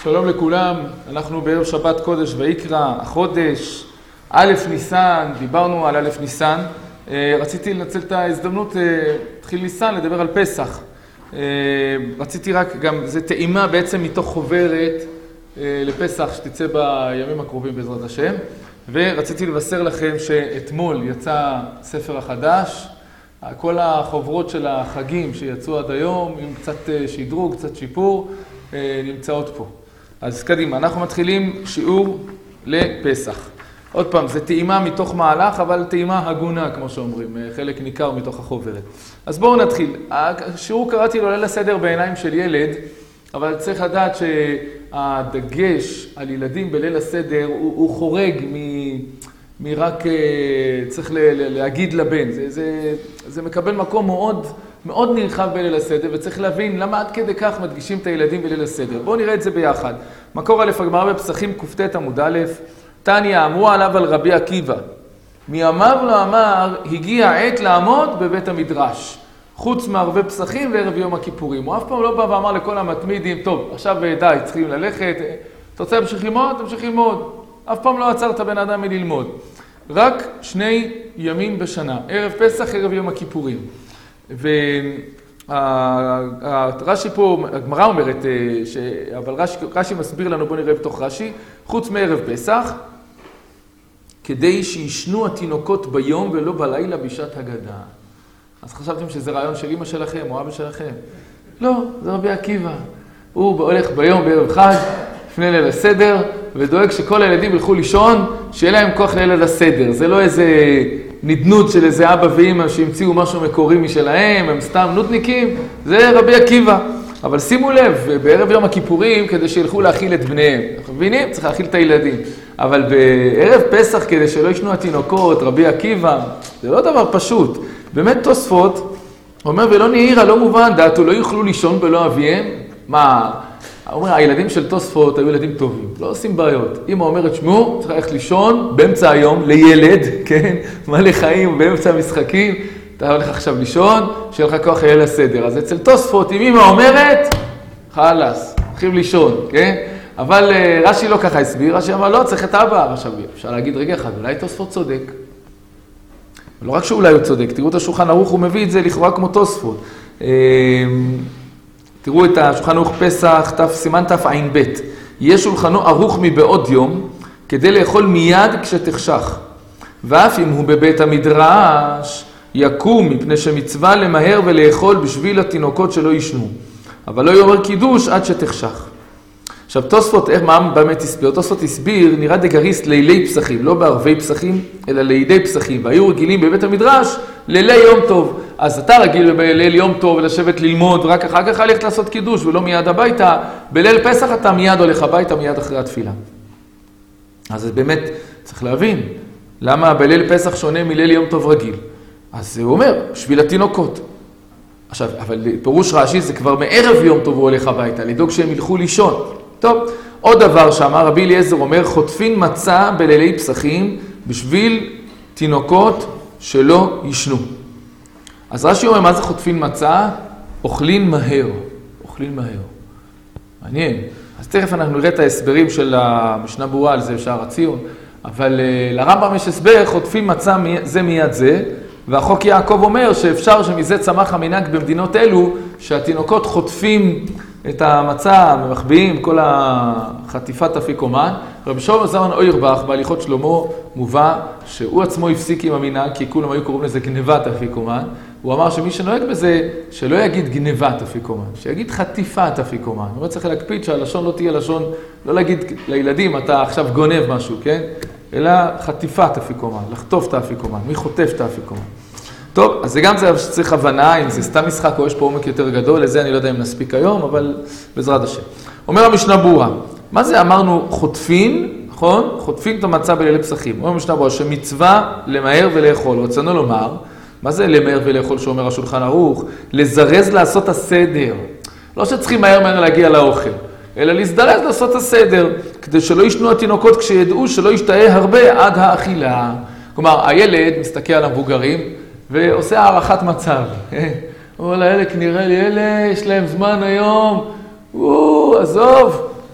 שלום לכולם, אנחנו בערב שבת קודש ויקרא, החודש, א' ניסן, דיברנו על א' ניסן. רציתי לנצל את ההזדמנות, התחיל ניסן לדבר על פסח. רציתי רק גם, זה טעימה בעצם מתוך חוברת לפסח שתצא בימים הקרובים בעזרת השם. ורציתי לבשר לכם שאתמול יצא ספר החדש, כל החוברות של החגים שיצאו עד היום, עם קצת שדרוג, קצת שיפור, נמצאות פה. אז קדימה, אנחנו מתחילים שיעור לפסח. עוד פעם, זה טעימה מתוך מהלך, אבל טעימה הגונה, כמו שאומרים, חלק ניכר מתוך החוברת. אז בואו נתחיל. השיעור קראתי לו ליל הסדר בעיניים של ילד, אבל צריך לדעת שהדגש על ילדים בליל הסדר הוא חורג מרק צריך להגיד לבן. זה מקבל מקום מאוד נרחב בליל הסדר, וצריך להבין למה עד כדי כך מדגישים את הילדים בליל הסדר. בואו נראה את זה ביחד. מקור א' הגמרא בפסחים ק"ט עמוד א', תניא אמרו עליו על רבי עקיבא. מימיו לא אמר, הגיע עת לעמוד בבית המדרש, חוץ מערבי פסחים וערב יום הכיפורים. הוא אף פעם לא בא ואמר לכל המתמידים, טוב, עכשיו די, צריכים ללכת, אתה רוצה להמשיך ללמוד? תמשיך ללמוד. אף פעם לא עצר את הבן אדם מללמוד. רק 2 ימים בשנה, ערב פסח, ערב יום הכיפורים. רש"י פה, הגמרא אומרת, אבל רש"י מסביר לנו, בוא נראה בתוך רש"י, חוץ מערב פסח, כדי שישנו התינוקות ביום ולא בלילה בשעת הגדה. אז חשבתם שזה רעיון של אמא שלכם או אבא שלכם? לא, זה רבי עקיבא. הוא הולך ביום בערב חג, לפני ליל הסדר, ודואג שכל הילדים ילכו לישון, שיהיה להם כוח לליל הסדר. זה לא איזה נדנות של איזה אבא ואמא שהמציאו משהו מקורי משלהם, הם סתם נודניקים, זה רבי עקיבא. אבל שימו לב, בערב יום הכיפורים, כדי שילכו להאכיל את בניהם. אנחנו מבינים? צריך להאכיל את הילדים. אבל בערב פסח, כדי שלא ישנו התינוקות, רבי עקיבא, זה לא דבר פשוט. באמת תוספות, אומר, ולא נהירה, לא מובן, דעתו, לא יוכלו לישון בלא אביהם. מה? אומר, הילדים של תוספות היו ילדים טובים, לא עושים בעיות. אמא אומרת, שמו, צריך ללכת לישון באמצע היום, לילד, כן? מלא חיים, באמצע המשחקים. אתה הולך עכשיו לישון, שיהיה לך כוח ליל הסדר. אז אצל תוספות, אם אמא אומרת, חלאס, הולכים לישון, כן? אבל רש"י לא ככה הסביר, רש"י אמר, לא, צריך את אבא. עכשיו, אפשר להגיד רגע אחד, אולי תוספות צודק. לא רק שאולי הוא צודק, תראו את השולחן ערוך, הוא מביא את זה לכאורה כמו תוספות. תראו את השולחן ערוך פסח, סימן תע"ב. יהיה שולחנו ערוך מבעוד יום, כדי לאכול מיד כשתחשך. ואף אם הוא בבית המדרש, יקום מפני שמצווה למהר ולאכול בשביל התינוקות שלא ישנו. אבל לא יאמר קידוש עד שתחשך. עכשיו, תוספות, מה באמת הסביר? תוספות הסביר, נראה דגריסט לילי פסחים, לא בערבי פסחים, אלא לידי פסחים. והיו רגילים בבית המדרש לילי יום טוב. אז אתה רגיל בליל יום טוב לשבת ללמוד, ורק אחר כך הלכת לעשות קידוש ולא מיד הביתה. בליל פסח אתה מיד הולך הביתה, מיד אחרי התפילה. אז באמת צריך להבין, למה בליל פסח שונה מליל יום טוב רגיל? אז הוא אומר, בשביל התינוקות. עכשיו, אבל פירוש רש"י זה כבר מערב יום טוב הוא הולך הביתה, לדאוג שהם ילכו לישון. טוב, עוד דבר שאמר רבי אליעזר אומר, חוטפין מצה בלילי פסחים בשביל תינוקות שלא ישנו. אז רש"י אומר, מה זה חוטפין מצה? אוכלין מהר. אוכלין מהר. מעניין. אז תכף אנחנו נראה את ההסברים של המשנה ברורה על זה, שער הציון. אבל לרמב"ם יש הסבר, חוטפין מצה זה מיד זה, והחוק יעקב אומר שאפשר שמזה צמח המנהג במדינות אלו, שהתינוקות חוטפים את המצה, מחביאים כל החטיפת אפיקומן. רבי שלמה זלמן אוירבך בהליכות שלמה מובא שהוא עצמו הפסיק עם המנהג, כי כולם היו קוראים לזה גנבת אפיקומן. הוא אמר שמי שנוהג בזה, שלא יגיד גנבת אפיקומן, שיגיד חטיפת אפיקומן. הוא צריך להקפיד שהלשון לא תהיה לשון, לא להגיד לילדים, אתה עכשיו גונב משהו, כן? אלא חטיפת אפיקומן, לחטוף את האפיקומן, מי חוטף את האפיקומן. טוב, אז זה גם זה שצריך הבנה, אם זה סתם משחק או יש פה עומק יותר גדול, לזה אני לא יודע אם נספיק היום, אבל בעזרת השם. אומר המשנה ברורה, מה זה אמרנו חוטפין, נכון? חוטפין את המצה בלילי פסחים. אומר המשנה ברורה, שמצווה למהר ולאכול. רצינו לומר, מה זה למהר ולאכול שאומר השולחן ערוך? לזרז לעשות הסדר. לא שצריכים מהר להגיע לאוכל, אלא להזדרז לעשות הסדר, כדי שלא ישנו התינוקות כשידעו שלא ישתהה הרבה עד האכילה. כלומר, הילד מסתכל על המבוגרים ועושה הערכת מצב. הוא אומר, אלה, נראה לי, אלה, יש להם זמן היום, עזוב,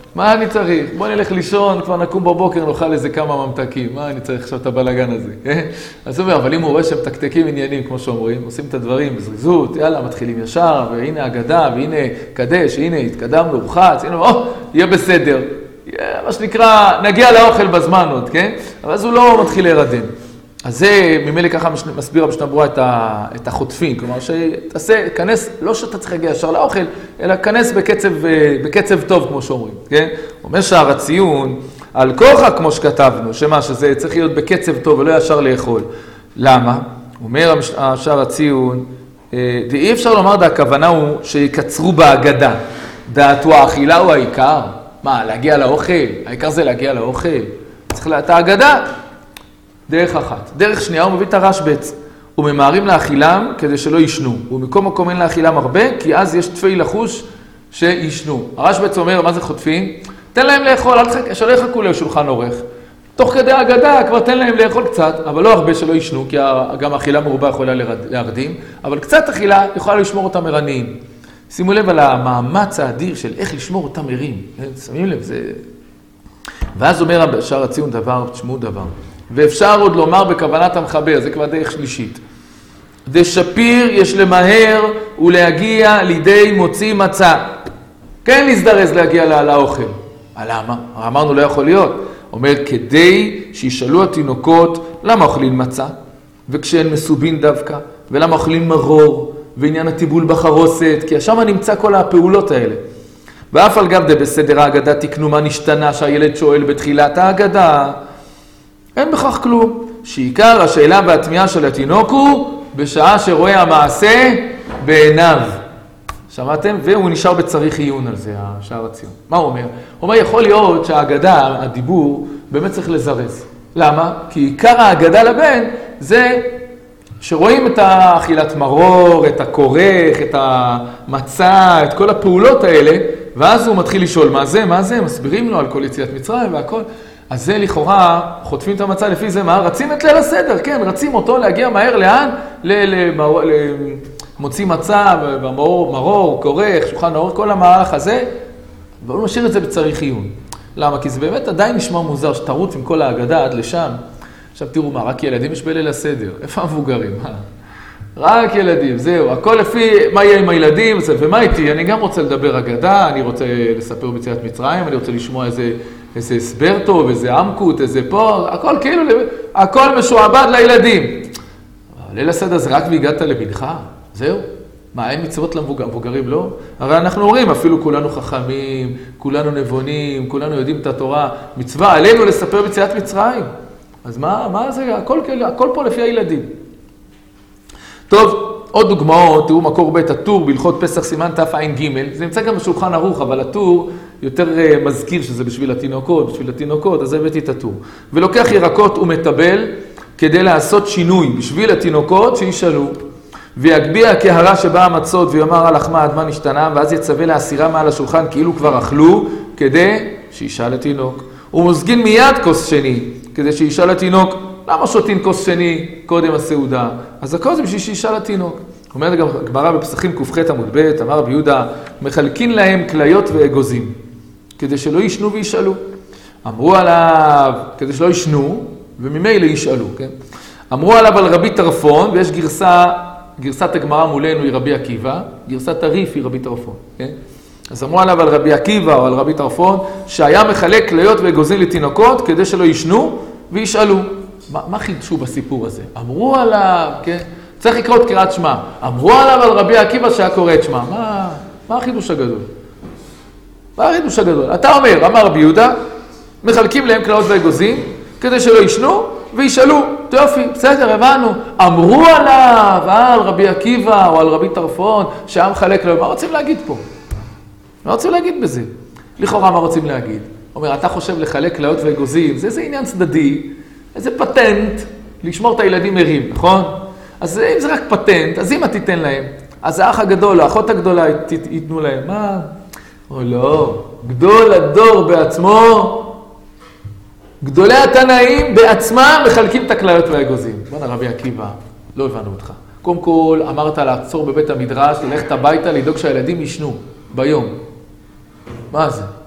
מה אני צריך? בוא נלך לישון, כבר נקום בבוקר, נאכל איזה כמה ממתקים. מה אני צריך עכשיו את הבלגן הזה? אז הוא אומר, אבל אם הוא רואה שהם תקתקים עניינים, כמו שאומרים, עושים את הדברים בזריזות, יאללה, מתחילים ישר, והנה אגדה, והנה קדש, הנה התקדמנו, רוחץ, הנה, יהיה בסדר. מה שנקרא, נגיע לאוכל בזמן עוד, כן? אבל אז הוא לא מתחיל להירדם. אז זה, ממילא ככה מסביר המשנה ברורה את החוטפים, כלומר שתעשה, כנס, לא שאתה צריך להגיע ישר לאוכל, אלא כנס בקצב טוב, כמו שאומרים, כן? אומר שער הציון, על כוחה, כמו שכתבנו, שמה, שזה צריך להיות בקצב טוב ולא ישר לאכול. למה? אומר שער הציון, אי אפשר לומר, הכוונה הוא שיקצרו בהגדה. דעתו האכילה הוא העיקר. מה, להגיע לאוכל? העיקר זה להגיע לאוכל. צריך את ההגדה. דרך אחת. דרך שנייה הוא מביא את הרשב"ץ. וממהרים לאכילם כדי שלא ישנו. ומקום מקום אין לאכילם הרבה, כי אז יש תפי לחוש שישנו. הרשב"ץ אומר, מה זה חוטפים? תן להם לאכול, שלא יחכו לשולחן אורך. תוך כדי ההגדה כבר תן להם לאכול קצת, אבל לא הרבה שלא ישנו, כי גם האכילה מרובה יכולה להרדים, אבל קצת אכילה יכולה לשמור אותם ערניים. שימו לב על המאמץ האדיר של איך לשמור אותם ערים. שמים לב, זה... ואז אומר שער הציון דבר, תשמעו דבר. ואפשר עוד לומר בכוונת המחבר, זה כבר דרך שלישית. דשפיר יש למהר ולהגיע לידי מוציא מצה. כן להזדרז להגיע לאוכל. למה? אמרנו לא יכול להיות. אומר, כדי שישאלו התינוקות למה אוכלים מצה, וכשהן מסובין דווקא, ולמה אוכלים מרור, ועניין הטיבול בחרוסת, כי שם נמצא כל הפעולות האלה. ואף על גב בסדר ההגדה תקנו מה נשתנה שהילד שואל בתחילת ההגדה, אין בכך כלום. שעיקר השאלה והתמיהה של התינוק הוא בשעה שרואה המעשה בעיניו. שמעתם? והוא נשאר בצריך עיון על זה, שער הציון. מה הוא אומר? הוא אומר, יכול להיות שההגדה, הדיבור, באמת צריך לזרז. למה? כי עיקר ההגדה לבן זה שרואים את האכילת מרור, את הכורך, את המצה, את כל הפעולות האלה, ואז הוא מתחיל לשאול מה זה, מה זה, מסבירים לו על כל יציאת מצרים והכל. אז זה לכאורה, חוטפים את המצה לפי זה, מה? רצים את ליל הסדר, כן, רצים אותו להגיע מהר לאן? מוציא מצה, מרור, כורך, שולחן אור, כל המהלך הזה, והוא משאיר את זה בצריך עיון. למה? כי זה באמת עדיין נשמע מוזר שתרוץ עם כל ההגדה עד לשם. עכשיו תראו מה, רק ילדים יש בליל הסדר. איפה המבוגרים? רק ילדים, זהו. הכל לפי מה יהיה עם הילדים, ומה איתי? אני גם רוצה לדבר אגדה, אני רוצה לספר ביציאת מצרים, אני רוצה לשמוע איזה הסבר טוב, איזה עמקות, איזה פה, הכל כאילו, הכל משועבד לילדים. ליל הסדר זה רק והגעת לבנך, זהו. מה, אין מצוות למבוגרים, לא? הרי אנחנו אומרים, אפילו כולנו חכמים, כולנו נבונים, כולנו יודעים את התורה, מצווה עלינו לספר ביציאת מצרים. אז מה זה? הכל פה לפי הילדים. טוב, עוד דוגמאות, תראו מקור בית הטור, בהלכות פסח סימן תע"ג, זה נמצא גם בשולחן ערוך, אבל הטור יותר מזכיר שזה בשביל התינוקות, אז הבאתי את הטור. ולוקח ירקות ומטבל כדי לעשות שינוי בשביל התינוקות שישאלו. ויגביע כהרה שבאה המצות ויאמר הלחמה עד מה נשתנה, ואז יצווה להסירה מעל השולחן כאילו כבר אכלו, כדי שישאל התינוק. ומוזגין מיד כוס שני, כדי שישאל התינוק, למה שותים כוס שני קודם הסעודה? אז הכל זה בשביל שישאל התינוק. אומרת גם גמרא בפסחים ק"ח עמוד ב', אמר רבי יהודה, מחלקין להם כליות ואגוזים, כדי שלא ישנו וישאלו. אמרו עליו, כדי שלא ישנו, וממילא ישאלו, כן? אמרו עליו על רבי טרפון, ויש גרסת הגמרא מולנו היא רבי עקיבא, גרסת הריף היא רבי טרפון, כן? אז אמרו עליו על רבי עקיבא או על רבי טרפון, שהיה מחלק כליות ואגוזים לתינוקות, כדי שלא ישנו וישאלו. מה חידשו בסיפור הזה? אמרו עליו, כן? צריך לקרוא את קריאת שמע. אמרו עליו על רבי עקיבא שהיה קורא את שמע. מה החידוש הגדול? מה החידוש הגדול? אתה אומר, אמר רבי יהודה, מחלקים להם כליות ואגוזים, כדי שלא ישנו וישאלו. יופי, בסדר, הבנו. אמרו עליו על רבי עקיבא או על רבי טרפון, שהיה מחלק להם. מה רוצים להגיד פה? מה רוצים להגיד בזה? לכאורה מה רוצים להגיד? אומר, אתה חושב לחלק כליות ואגוזים, זה עניין צדדי, איזה פטנט לשמור את הילדים ערים, נכון? אז אם זה רק פטנט, אז אמא תיתן להם. אז האח הגדול, האחות הגדולה ייתנו להם. מה? או לא, גדול הדור בעצמו, גדולי התנאים בעצמם מחלקים את הכליות והאגוזים. בוא נרבי עקיבא, לא הבנו אותך. קודם כל, אמרת לעצור בבית המדרש, ללכת הביתה, לדאוג שהילדים ישנו ביום. מה זה?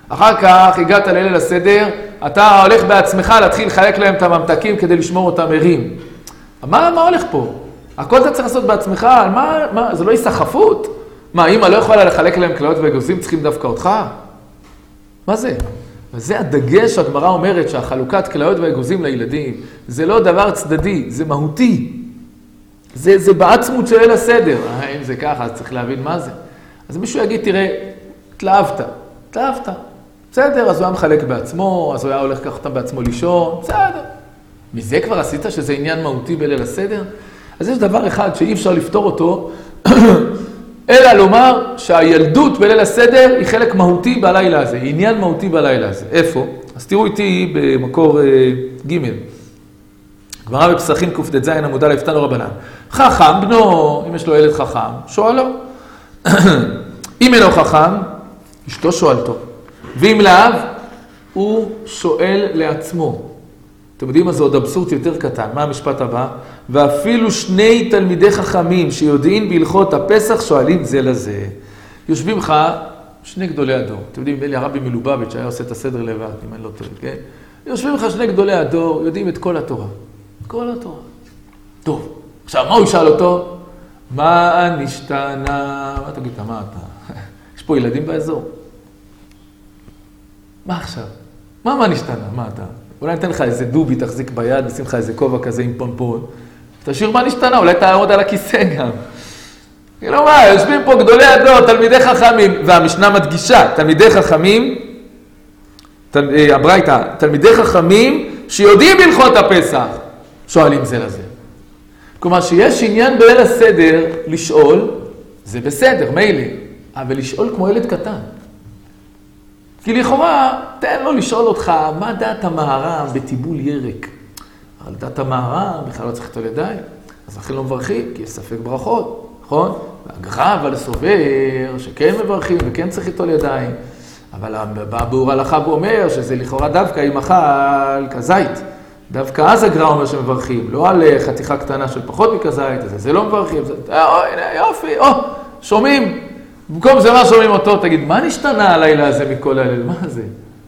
אחר כך הגעת לליל הסדר, אתה הולך בעצמך להתחיל לחלק להם את הממתקים כדי לשמור אותם ערים. מה הולך פה? הכל אתה צריך לעשות בעצמך, מה, זה לא היסחפות? מה, אמא לא יכולה לחלק להם כליות ואגוזים, צריכים דווקא אותך? מה זה? וזה הדגש שהגמרא אומרת שהחלוקת כליות ואגוזים לילדים, זה לא דבר צדדי, זה מהותי. זה בעצמות של ליל הסדר. אם זה ככה, אז צריך להבין מה זה. אז מישהו יגיד, תראה, התלהבת. בסדר, אז הוא היה מחלק בעצמו, אז הוא היה הולך לקחת אותם בעצמו לישון, בסדר. מזה כבר עשית שזה עניין מהותי בליל הסדר? אז יש דבר אחד שאי אפשר לפתור אותו, אלא לומר שהילדות בליל הסדר היא חלק מהותי בלילה הזה, היא עניין מהותי בלילה הזה. איפה? אז תראו איתי במקור ג' גמרא בפסחים קט"ז עמוד א' תנו רבנן. חכם בנו, אם יש לו ילד חכם, שואלו. אם אינו חכם, אשתו שואלתו. ואם לאו, הוא שואל לעצמו. אתם יודעים מה זה עוד אבסורד יותר קטן? מה המשפט הבא? ואפילו שני תלמידי חכמים שיודעים בהלכות הפסח שואלים זה לזה. יושבים לך שני גדולי הדור. אתם יודעים, נדמה לי הרבי מלובביץ' היה עושה את הסדר לבד, אם אני לא טועה, כן? יושבים לך שני גדולי הדור, יודעים את כל התורה. כל התורה. טוב, עכשיו מה הוא ישאל אותו? מה נשתנה? מה תגיד, מה אתה? יש פה ילדים באזור. מה עכשיו? מה נשתנה? מה אתה? אולי ניתן לך איזה דובי, תחזיק ביד, נשים לך איזה כובע כזה עם פונפון. תשאיר מה נשתנה, אולי תעמוד על הכיסא גם. כאילו מה, יושבים פה גדולי הדור, תלמידי חכמים, והמשנה מדגישה, תלמידי חכמים, הברייתא, תלמידי חכמים שיודעים בהלכות הפסח, שואלים זה לזה. כלומר, שיש עניין בליל הסדר לשאול, זה בסדר, מילא, אבל לשאול כמו ילד קטן. כי לכאורה, תן לו לשאול אותך, מה דעת המהר"ם בטיבול ירק? אבל דעת המהר"ם בכלל לא צריך ליטול ידיים. אז לכן לא מברכים, כי יש ספק ברכות, נכון? והגר"א אבל סובר שכן מברכים וכן צריך ליטול ידיים. אבל בביאור ההלכה הוא אומר שזה לכאורה דווקא אם אכל כזית. דווקא אז הגר"א אומר שמברכים, לא על חתיכה קטנה של פחות מכזית, זה לא מברכים. הנה, יופי, שומעים. במקום זה מה שומעים אותו, תגיד, מה נשתנה הלילה הזה מכל הלילה? מה זה?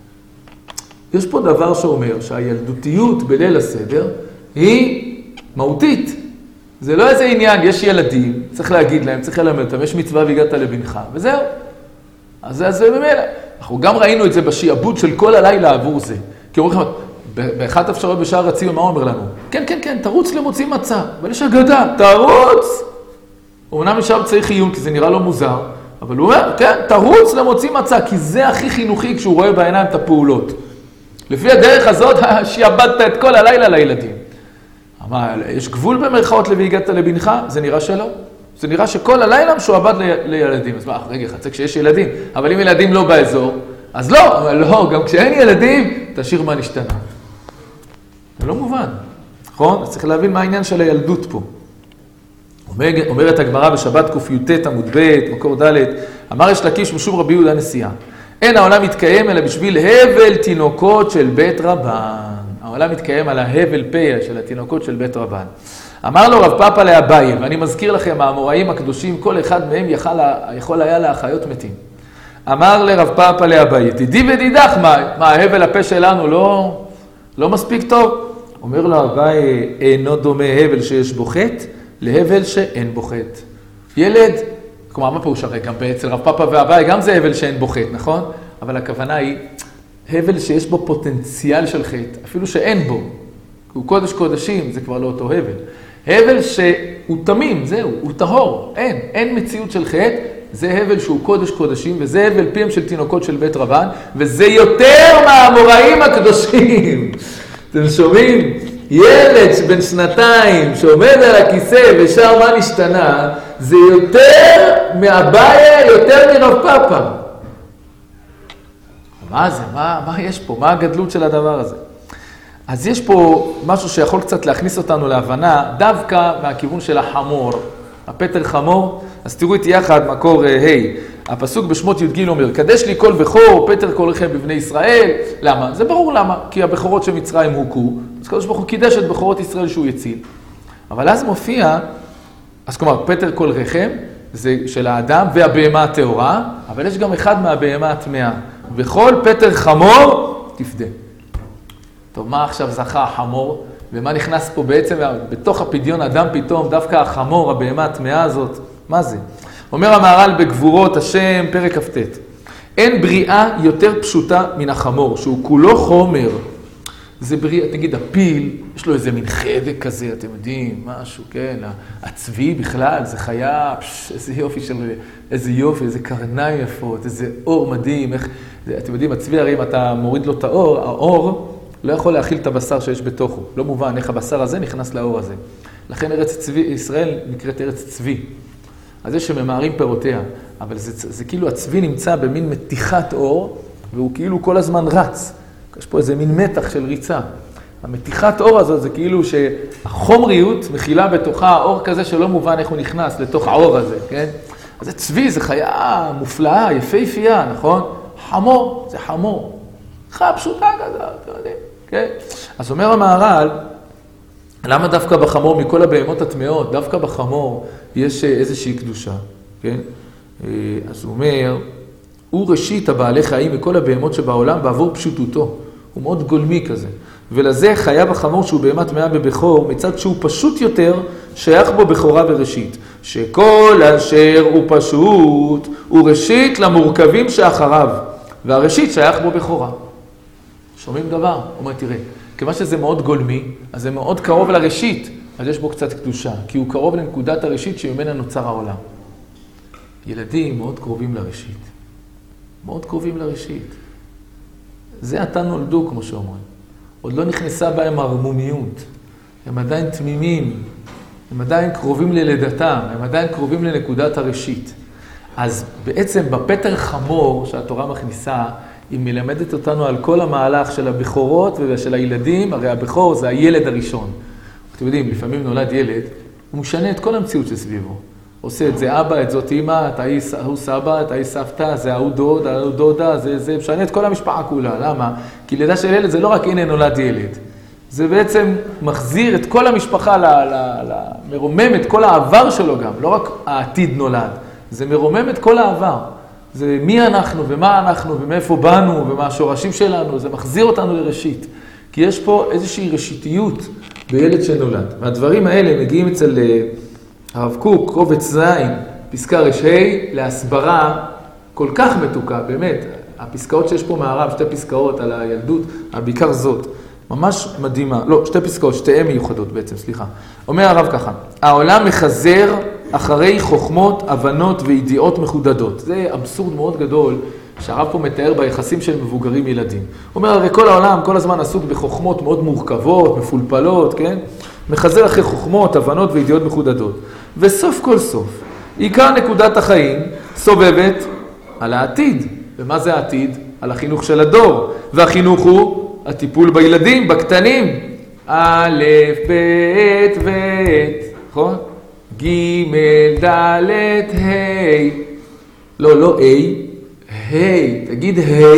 יש פה דבר שאומר שהילדותיות בליל הסדר היא מהותית. זה לא איזה עניין, יש ילדים, צריך להגיד להם, צריך ללמד אותם, יש מצווה והגעת לבנך, וזהו. אז זה במילא. אנחנו גם ראינו את זה בשיעבוד של כל הלילה עבור זה. כי אומרים לכם, באחת אפשרויות בשער הציון, מה הוא אומר לנו? כן, תרוץ למוציא מצה. אבל יש אגדה, תרוץ! אומנם משם צריך עיון, כי זה נראה לו מוזר. אבל הוא אומר, כן, תרוץ למוציא מצה, כי זה הכי חינוכי כשהוא רואה בעיניים את הפעולות. לפי הדרך הזאת, שיעבדת את כל הלילה לילדים. אבל יש גבול במרכאות והגעת לבנך? זה נראה שלא. זה נראה שכל הלילה משועבד לילדים. אז מה, רגע, חצה כשיש ילדים. אבל אם ילדים לא באזור, אז לא. אבל לא, גם כשאין ילדים, תשאיר מה נשתנה. זה לא מובן. נכון? אז צריך להבין מה העניין של הילדות פה. אומרת הגמרא בשבת קי"ט עמוד ב' מקור ד' אמר יש לקיש משום רבי יהודה נשיאה אין העולם מתקיים אלא בשביל הבל תינוקות של בית רבן. העולם מתקיים על ההבל פה של התינוקות של בית רבן. אמר לו רב פאפא לאביי, ואני מזכיר לכם האמוראים הקדושים כל אחד מהם יכול היה להחיות מתים. אמר לרב פאפא לאביי, תדעי ודידך, מה ההבל הפה שלנו לא מספיק טוב? אומר לו אביי, אינו דומה הבל שיש בו חטא להבל שאין בו חטא. ילד, כלומר, מה פירוש הרי? גם אצל רב פאפא ואביי, גם זה הבל שאין בו חטא, נכון? אבל הכוונה היא, הבל שיש בו פוטנציאל של חטא, אפילו שאין בו. הוא קודש קודשים, זה כבר לא אותו הבל. הבל שהוא תמים, זהו, הוא טהור, אין מציאות של חטא, זה הבל שהוא קודש קודשים, וזה הבל פיהם של תינוקות של בית רבן, וזה יותר מהאמוראים הקדושים. אתם שומעים? ילד בן שנתיים שעומד על הכיסא ושר מה נשתנה, זה יותר מאביי, יותר מרב פאפא. מה זה? מה יש פה? מה הגדלות של הדבר הזה? אז יש פה משהו שיכול קצת להכניס אותנו להבנה, דווקא מהכיוון של החמור, הפטר חמור. אז תראו איתי יחד מקור הפסוק בשמות י"ג אומר, קדש לי כל בכור, פטר כל רחם בבני ישראל. למה? זה ברור למה, כי הבכורות של מצרים הוכו, אז קדוש ברוך הוא קידש את בכורות ישראל שהוא יציל. אבל אז מופיע, אז כלומר, פטר כל רחם, זה של האדם והבהמה הטהורה, אבל יש גם אחד מהבהמה הטמאה. וכל פטר חמור תפדה. טוב, מה עכשיו זכה החמור? ומה נכנס פה בעצם בתוך הפדיון אדם פתאום, דווקא החמור, הבהמה הטמאה הזאת? מה זה? אומר המהר"ל בגבורות השם, פרק כ"ט. אין בריאה יותר פשוטה מן החמור, שהוא כולו חומר. זה בריאה, נגיד הפיל, יש לו איזה מין חדק כזה, אתם יודעים, משהו, כן? הצבי בכלל, זה חיה, איזה יופי איזה יופי, איזה קרניים יפות, איזה אור מדהים, איך, אתם יודעים, הצבי הרי אם אתה מוריד לו את האור, האור לא יכול להכיל את הבשר שיש בתוכו. לא מובן איך הבשר הזה נכנס לאור הזה. לכן ארץ צבי, ישראל נקראת ארץ צבי. אז יש שממהרים פירותיה, אבל זה כאילו הצבי נמצא במין מתיחת אור, והוא כאילו כל הזמן רץ. יש פה איזה מין מתח של ריצה. המתיחת אור הזאת זה כאילו שהחומריות מכילה בתוכה האור כזה שלא מובן איך הוא נכנס לתוך האור הזה, כן? אז זה צבי, זה חיה מופלאה, יפהפייה, נכון? חמור, זה חמור. חיה פשוטה כזה, אתם יודעים, כן? אז אומר המהר"ל, למה דווקא בחמור, מכל הבהמות הטמאות, דווקא בחמור יש איזושהי קדושה, כן? אז הוא אומר, הוא ראשית הבעלי חיים מכל הבהמות שבעולם בעבור פשוטותו. הוא מאוד גולמי כזה. ולזה חיה בחמור שהוא בהמה טמאה בבכור, מצד שהוא פשוט יותר, שייך בו בכורה וראשית. שכל אשר הוא פשוט, הוא ראשית למורכבים שאחריו. והראשית שייך בו בכורה. שומעים דבר? הוא אומר, תראה, כיוון שזה מאוד גולמי, אז זה מאוד קרוב לראשית, אז יש בו קצת קדושה, כי הוא קרוב לנקודת הראשית שממנה נוצר העולם. ילדים מאוד קרובים לראשית. מאוד קרובים לראשית. זה עתה נולדו, כמו שאומרים. עוד לא נכנסה בהם הרמומיות. הם עדיין תמימים. הם עדיין קרובים ללידתם. הם עדיין קרובים לנקודת הראשית. אז בעצם בפטר חמור שהתורה מכניסה, היא מלמדת אותנו על כל המהלך של הבכורות ושל הילדים. הרי הבכור זה הילד הראשון. אתם יודעים, לפעמים נולד ילד, הוא משנה את כל המציאות שסביבו. עושה את זה אבא, את זאת אמא, את ההוא סבא, את ההיא סבתא, זה ההוא דוד, ההוא דודה, זה משנה את כל המשפחה כולה. למה? כי לידה של ילד זה לא רק הנה נולד ילד. זה בעצם מחזיר את כל המשפחה, מרומם את כל העבר שלו גם. לא רק העתיד נולד, זה מרומם את כל העבר. זה מי אנחנו ומה אנחנו ומאיפה באנו ומה השורשים שלנו. זה מחזיר אותנו לראשית. כי יש פה איזושהי ראשיתיות בילד שנולד. והדברים האלה מגיעים אצל הרב קוק, קובץ זין, פסקה רש"ה, להסברה כל כך מתוקה, באמת. הפסקאות שיש פה מהרב, שתי פסקאות על הילדות, בעיקר זאת, ממש מדהימה. לא, שתי פסקאות, שתיהן מיוחדות בעצם, סליחה. אומר הרב ככה, העולם מחזר אחרי חוכמות, הבנות וידיעות מחודדות. זה אבסורד מאוד גדול שהרב פה מתאר ביחסים של מבוגרים ילדים. הוא אומר, הרי כל העולם כל הזמן עסוק בחוכמות מאוד מורכבות, מפולפלות, כן? מחזר אחרי חוכמות, הבנות וידיעות מחודדות. וסוף כל סוף, עיקר נקודת החיים סובבת על העתיד. ומה זה העתיד? על החינוך של הדור. והחינוך הוא הטיפול בילדים, בקטנים. א', ב', ב', נכון? ג', ד', ה'. לא, לא ה', ה', תגיד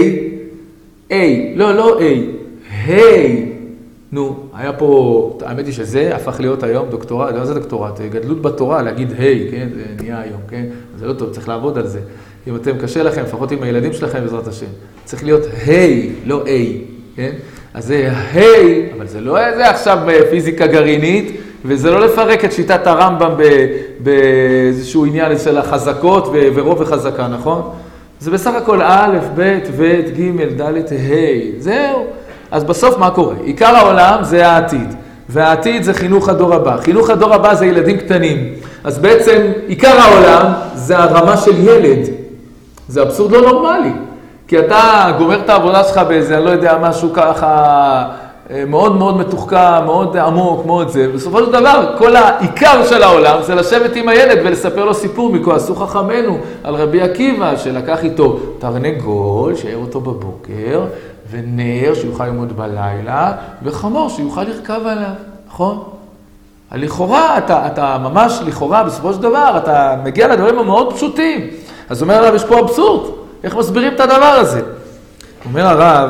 ה', לא ה'. נו, היה פה, האמת היא שזה הפך להיות היום דוקטורט, לא זה דוקטורט, גדלות בתורה, להגיד היי, כן, זה נהיה היום, כן, זה לא טוב, צריך לעבוד על זה. אם אתם קשה לכם, לפחות עם הילדים שלכם בעזרת השם, צריך להיות היי, לא איי, כן? אז זה היי, אבל זה לא זה עכשיו בפיזיקה גרעינית, וזה לא לפרק את שיטת הרמב"ם באיזשהו עניין של החזקות ורוב וחזקה, נכון? זה בסך הכל א', ב', ב', ג', ד', ה', זהו. אז בסוף מה קורה? עיקר העולם זה העתיד, והעתיד זה חינוך הדור הבא. חינוך הדור הבא זה ילדים קטנים. אז בעצם עיקר העולם זה הרמה של ילד. זה אבסורד לא נורמלי. כי אתה גומר את העבודה שלך באיזה, אני לא יודע, משהו ככה מאוד מאוד מתוחכם, מאוד עמוק, מאוד זה. בסופו של דבר, כל העיקר של העולם זה לשבת עם הילד ולספר לו סיפור מכועסו חכמינו על רבי עקיבא, שלקח איתו תרנגול, שיער אותו בבוקר, ונר שיוכל ללמוד בלילה, וחמור שיוכל לרכב עליו, נכון? לכאורה, אתה ממש לכאורה, בסופו של דבר, אתה מגיע לדברים המאוד פשוטים. אז אומר הרב, יש פה אבסורד. איך מסבירים את הדבר הזה? אומר הרב,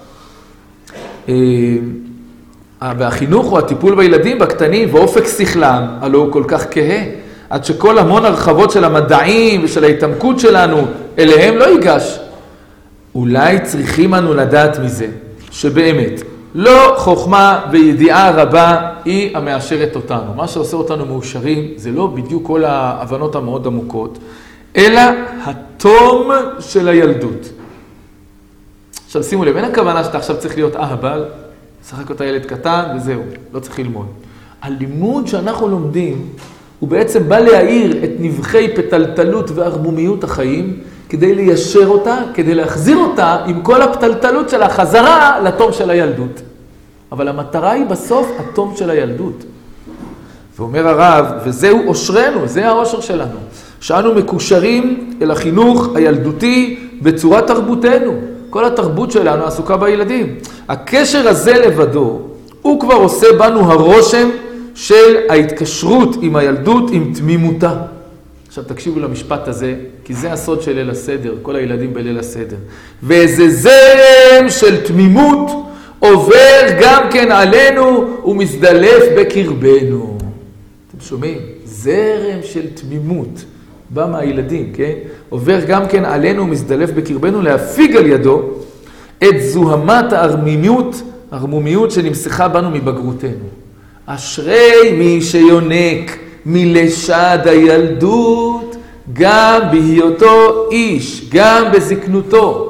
והחינוך הוא הטיפול בילדים, בקטנים, ואופק שכלם, הלא הוא כל כך כהה, עד שכל המון הרחבות של המדעים ושל ההתעמקות שלנו, אליהם לא ייגש. אולי צריכים אנו לדעת מזה, שבאמת, לא חוכמה וידיעה רבה היא המאשרת אותנו. מה שעושה אותנו מאושרים, זה לא בדיוק כל ההבנות המאוד עמוקות, אלא התום של הילדות. עכשיו שימו לב, אין הכוונה שאתה עכשיו צריך להיות אהבל, שחק אותה ילד קטן וזהו, לא צריך ללמוד. הלימוד שאנחנו לומדים, הוא בעצם בא להאיר את נבחי פתלתלות והרמומיות החיים, כדי ליישר אותה, כדי להחזיר אותה עם כל הפתלתלות של החזרה לתום של הילדות. אבל המטרה היא בסוף התום של הילדות. ואומר הרב, וזהו אושרנו, זה האושר שלנו, שאנו מקושרים אל החינוך הילדותי בצורת תרבותנו. כל התרבות שלנו עסוקה בילדים. הקשר הזה לבדו, הוא כבר עושה בנו הרושם של ההתקשרות עם הילדות, עם תמימותה. עכשיו תקשיבו למשפט הזה, כי זה הסוד של ליל הסדר, כל הילדים בליל הסדר. ואיזה זרם של תמימות עובר גם כן עלינו ומזדלף בקרבנו. אתם שומעים? זרם של תמימות בא מהילדים, כן? עובר גם כן עלינו ומזדלף בקרבנו להפיג על ידו את זוהמת הרמומיות שנמסכה בנו מבגרותנו. אשרי מי שיונק מלשד הילדות, גם בהיותו איש, גם בזקנותו.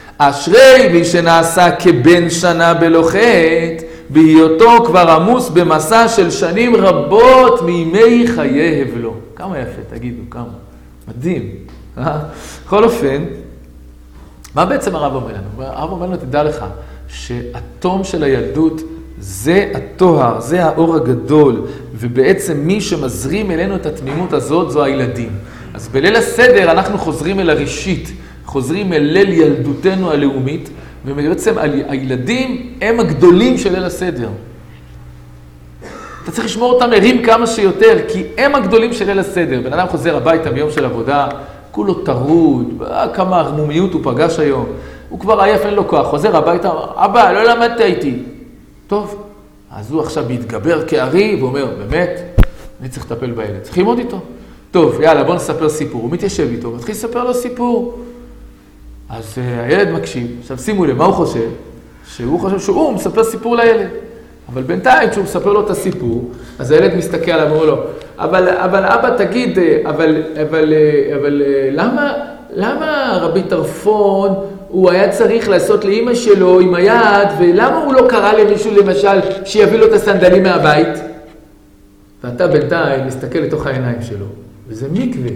אשרי מי שנעשה כבן שנה בלא חטא, בהיותו כבר עמוס במסע של שנים רבות מימי חיי הבלו. כמה יפה, תגידו, כמה. מדהים. בכל אופן, מה בעצם הרב אומר לנו? הרב אומר לנו, תדע לך, שהתום של הילדות זה התואר, זה האור הגדול, ובעצם מי שמזרים אלינו את התמימות הזאת זו הילדים. אז בליל הסדר אנחנו חוזרים אל הראשית, חוזרים אל ליל ילדותנו הלאומית, ובעצם הילדים הם הגדולים של ליל הסדר. אתה צריך לשמור אותם ערים כמה שיותר, כי הם הגדולים של ליל הסדר. בן אדם חוזר הביתה ביום של עבודה, כולו טרוד, כמה הרמומיות הוא פגש היום. הוא כבר עייף, אין לו כוח, חוזר הביתה, אבא, לא למדת איתי. טוב, אז הוא עכשיו מתגבר כארי ואומר, באמת, אני צריך לטפל בילד. צריך ללמוד איתו. טוב, יאללה, בוא נספר סיפור. הוא מתיישב איתו, מתחיל לספר לו סיפור. אז הילד מקשיב. עכשיו שימו לב, מה הוא חושב? שהוא חושב שהוא מספר סיפור לילד. אבל בינתיים, כשהוא מספר לו את הסיפור, אז הילד מסתכל עליו ואומר לו, אבל אבא, תגיד, אבל למה רבי טרפון, הוא היה צריך לעשות לאמא שלו עם היד, ולמה הוא לא קרא למישהו למשל שיביא לו את הסנדלים מהבית? ואתה בינתיים מסתכל לתוך העיניים שלו, וזה מקווה.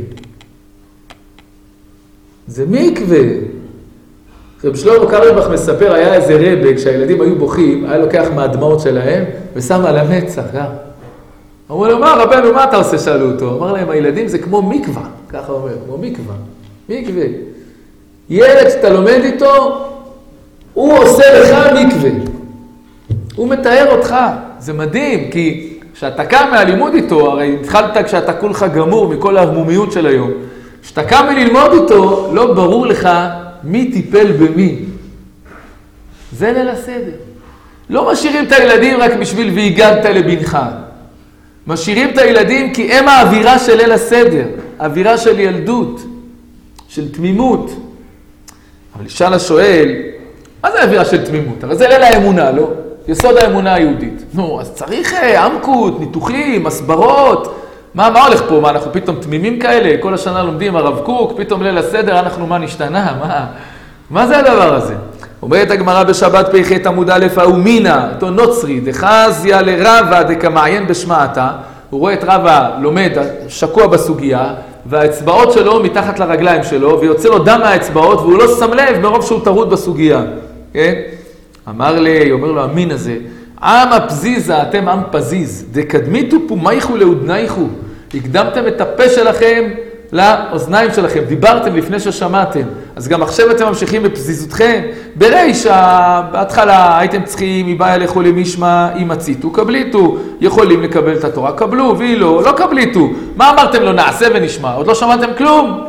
זה מקווה. רב שלמה קרליבך מספר, היה איזה רבק שהילדים היו בוכים, היה לוקח מהדמעות שלהם ושם על המצח. אמרו לו, מה רבנו, מה אתה עושה? שאלו אותו. אמר להם, הילדים זה כמו מקווה, ככה אומר, כמו מקווה. מקווה. ילד שאתה לומד איתו, הוא עושה לך מקווה. הוא מתאר אותך. זה מדהים, כי כשאתה קם מהלימוד איתו, הרי התחלת כשאתה כולך גמור מכל ההרמומיות של היום. כשאתה קם מללמוד איתו, לא ברור לך מי טיפל במי. זה ליל הסדר. לא משאירים את הילדים רק בשביל והגדת לבנך. משאירים את הילדים כי הם האווירה של ליל הסדר. האווירה של ילדות, של תמימות. אבל ישאל השואל, מה זה האווירה של תמימות? הרי זה ליל האמונה, לא? יסוד האמונה היהודית. נו, אז צריך עמקות, ניתוחים, הסברות. מה הולך פה? מה, אנחנו פתאום תמימים כאלה? כל השנה לומדים הרב קוק, פתאום ליל הסדר, אנחנו מה נשתנה? מה זה הדבר הזה? אומרת הגמרא בשבת פ"ח עמוד א', האומינה, אותו נוצרי, דחזיה לרבה דקמעיין בשמעתה, הוא רואה את רבה לומד, שקוע בסוגיה, והאצבעות שלו מתחת לרגליים שלו, ויוצא לו דם מהאצבעות, והוא לא שם לב מרוב שהוא טרוד בסוגיה. כן? אומר לו המין הזה, עם הפזיזה, אתם עם פזיז, דקדמיתו פומייכו לאודנייכו, הקדמתם את הפה שלכם לאוזניים שלכם, דיברתם לפני ששמעתם, אז גם עכשיו אתם ממשיכים בפזיזותכם, ברישה, בהתחלה הייתם צריכים, מבעיה לכו למשמע, אם מציתו, קבליתו, יכולים לקבל את התורה, קבלו, והיא לא קבליתו, מה אמרתם לו, נעשה ונשמע, עוד לא שמעתם כלום.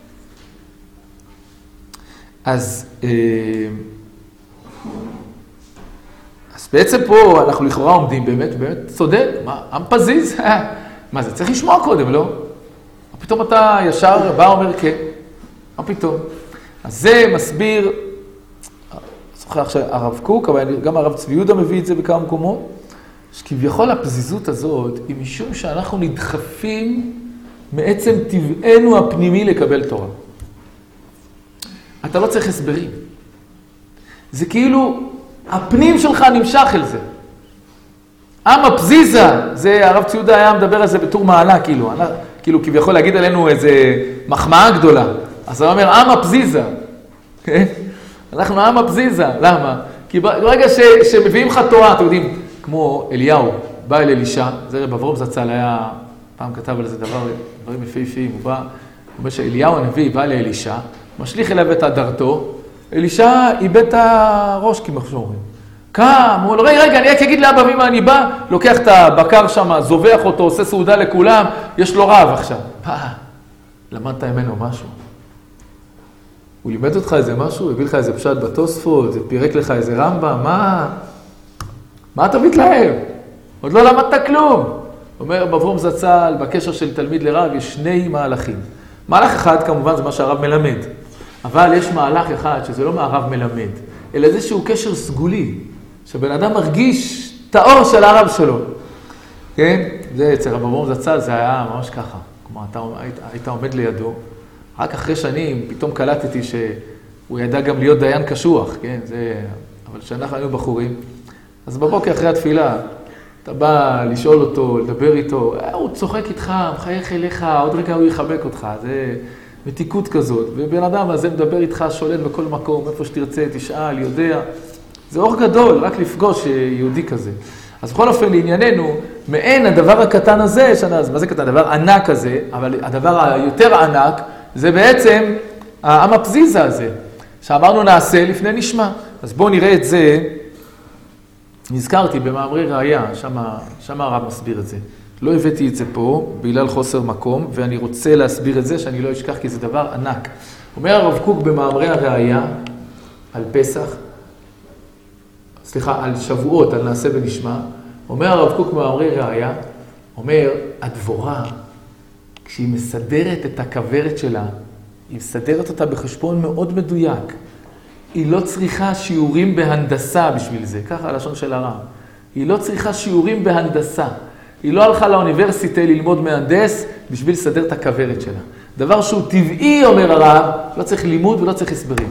אז בעצם פה אנחנו לכאורה עומדים באמת צודק, מה, עם פזיז? מה זה, צריך לשמוע קודם, לא? פתאום אתה ישר בא אומר כן, מה פתאום? אז זה מסביר שוכח שהרב קוק, אבל גם הרב צבי יהודה מביא את זה בכמה מקומות, שכביכול הפזיזות הזאת היא משום שאנחנו נדחפים מעצם טבענו הפנימי לקבל תורה. אתה לא צריך הסברים. זה כאילו, הפנים שלך נמשך אל זה. עם הפזיזה, זה הרב צבי יהודה היה מדבר על זה בתור מעלה, כאילו כביכול להגיד עלינו איזה מחמאה גדולה. אז הוא אומר, עם הפזיזה. כן? אנחנו עם הפזיזה. למה? כי ברגע שמביאים לך תורה, אתם יודעים, כמו אליהו, בא אל אלישע, זה רב אברום זצ"ל היה, פעם כתב על זה דברים יפהפיים, הוא אומר שאליהו הנביא בא לאלישע, משליך אליו את הדרתו, אלישע איבד את הראש כמו שאומרים. קם, הוא אומר, רגע, אני רק אגיד לאבא ואמא אני בא, לוקח את הבקר שם, זובח אותו, עושה סעודה לכולם, יש לו רב עכשיו. למדת ממנו משהו. הוא לימד אותך איזה משהו, הביא לך איזה פשט בתוספות, פירק לך איזה רמב"ם, מה אתה מתלהב? עוד לא למדת כלום. אומר אברום זצ"ל, בקשר של תלמיד לרב יש שני מהלכים. מהלך אחד כמובן זה מה שהרב מלמד, אבל יש מהלך אחד שזה לא מהרב מלמד, אלא איזשהו קשר סגולי, שבן אדם מרגיש את האור של הרב שלו. כן? זה אצל רב אברום זצ"ל זה היה ממש ככה. כלומר, אתה היית עומד לידו, רק אחרי שנים פתאום קלטתי שהוא ידע גם להיות דיין קשוח, כן? אבל כשאנחנו היינו בחורים, אז בבוקר אחרי התפילה, אתה בא לשאול אותו, לדבר איתו, הוא צוחק איתך, מחייך אליך, עוד רגע הוא יחבק אותך, זה מתיקות כזאת. ובן אדם הזה מדבר איתך, שולט בכל מקום, איפה שתרצה, תשאל, יודע. זה אור גדול, רק לפגוש יהודי כזה. אז בכל אופן, לענייננו, מעין הדבר הקטן הזה, מה זה קטן? הדבר ענק הזה, אבל הדבר היותר ענק, זה בעצם העם הפזיזה הזה, שאמרנו נעשה לפני נשמע. אז בואו נראה את זה, נזכרתי במאמרי ראיה, שם הרב מסביר את זה. לא הבאתי את זה פה, בגלל חוסר מקום, ואני רוצה להסביר את זה, שאני לא אשכח, כי זה דבר ענק. אומר הרב קוק במאמרי הראיה, על פסח, על שבועות, על נעשה ונשמע, אומר הרב קוק במאמרי ראיה, אומר, הדבורה, כשהיא מסדרת את הכוורת שלה, היא מסדרת אותה בחשבון מאוד מדויק. היא לא צריכה שיעורים בהנדסה בשביל זה, ככה הלשון של הרב. היא לא צריכה שיעורים בהנדסה. היא לא הלכה לאוניברסיטה ללמוד מהנדס בשביל לסדר את הכוורת שלה. דבר שהוא טבעי, אומר הרב, לא צריך לימוד ולא צריך הסברים.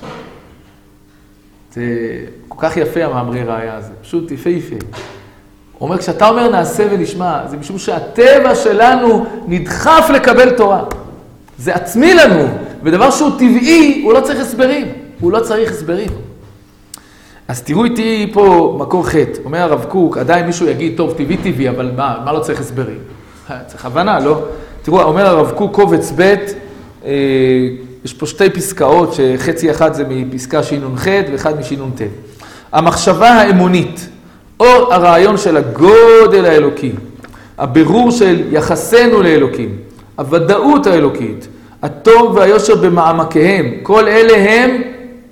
זה כל כך יפה המאמרי ראיה הזה, פשוט יפה. הוא אומר, כשאתה אומר נעשה ונשמע, זה משום שהטבע שלנו נדחף לקבל תורה. זה עצמי לנו, ודבר שהוא טבעי, הוא לא צריך הסברים. הוא לא צריך הסברים. אז תראו איתי פה מקור חטא. אומר הרב קוק, עדיין מישהו יגיד, טוב, טבעי, אבל מה לא צריך הסברים? צריך הבנה, לא? תראו, אומר הרב קוק, קובץ ב', יש פה שתי פסקאות, שחצי אחד זה מפסקה שינון ח' ואחד משינון ת'. המחשבה האמונית, או הרעיון של הגודל האלוקי, הבירור של יחסנו לאלוקים, הוודאות האלוקית, הטוב והיושר במעמקיהם, כל אלה הם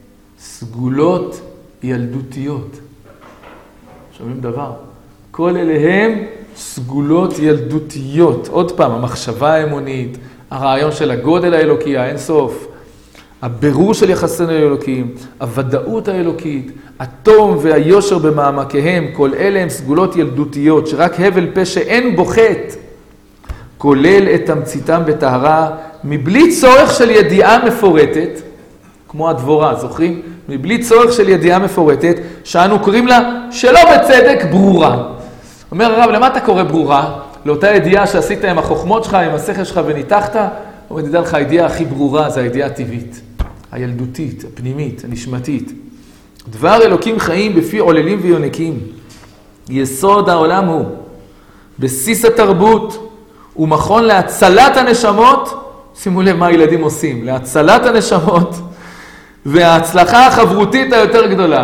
סגולות ילדותיות. שומעים דבר? כל אלה הם סגולות ילדותיות. עוד פעם, המחשבה האמונית, הרעיון של הגודל האלוקי, האינסוף, הבירור של יחסנו לאלוקים, הוודאות האלוקית, התום והיושר במעמקיהם, כל אלה הם סגולות ילדותיות, שרק הבל פה שאין בו חטא, כולל את תמציתם בטהרה, מבלי צורך של ידיעה מפורטת, כמו הדבורה, זוכרים? מבלי צורך של ידיעה מפורטת, שאנו קוראים לה שלא בצדק ברורה. אומר הרב, למה אתה קורא ברורה? לאותה ידיעה שעשית עם החוכמות שלך, עם השכל שלך וניתחת? הוא אומר, תדע לך, הידיעה הכי ברורה זה הידיעה הטבעית, הילדותית, הפנימית, הנשמתית. דבר אלוקים חיים בפי עוללים ויונקים. יסוד העולם הוא, בסיס התרבות, ומכון להצלת הנשמות, שימו לב מה הילדים עושים, להצלת הנשמות, וההצלחה החברותית היותר גדולה.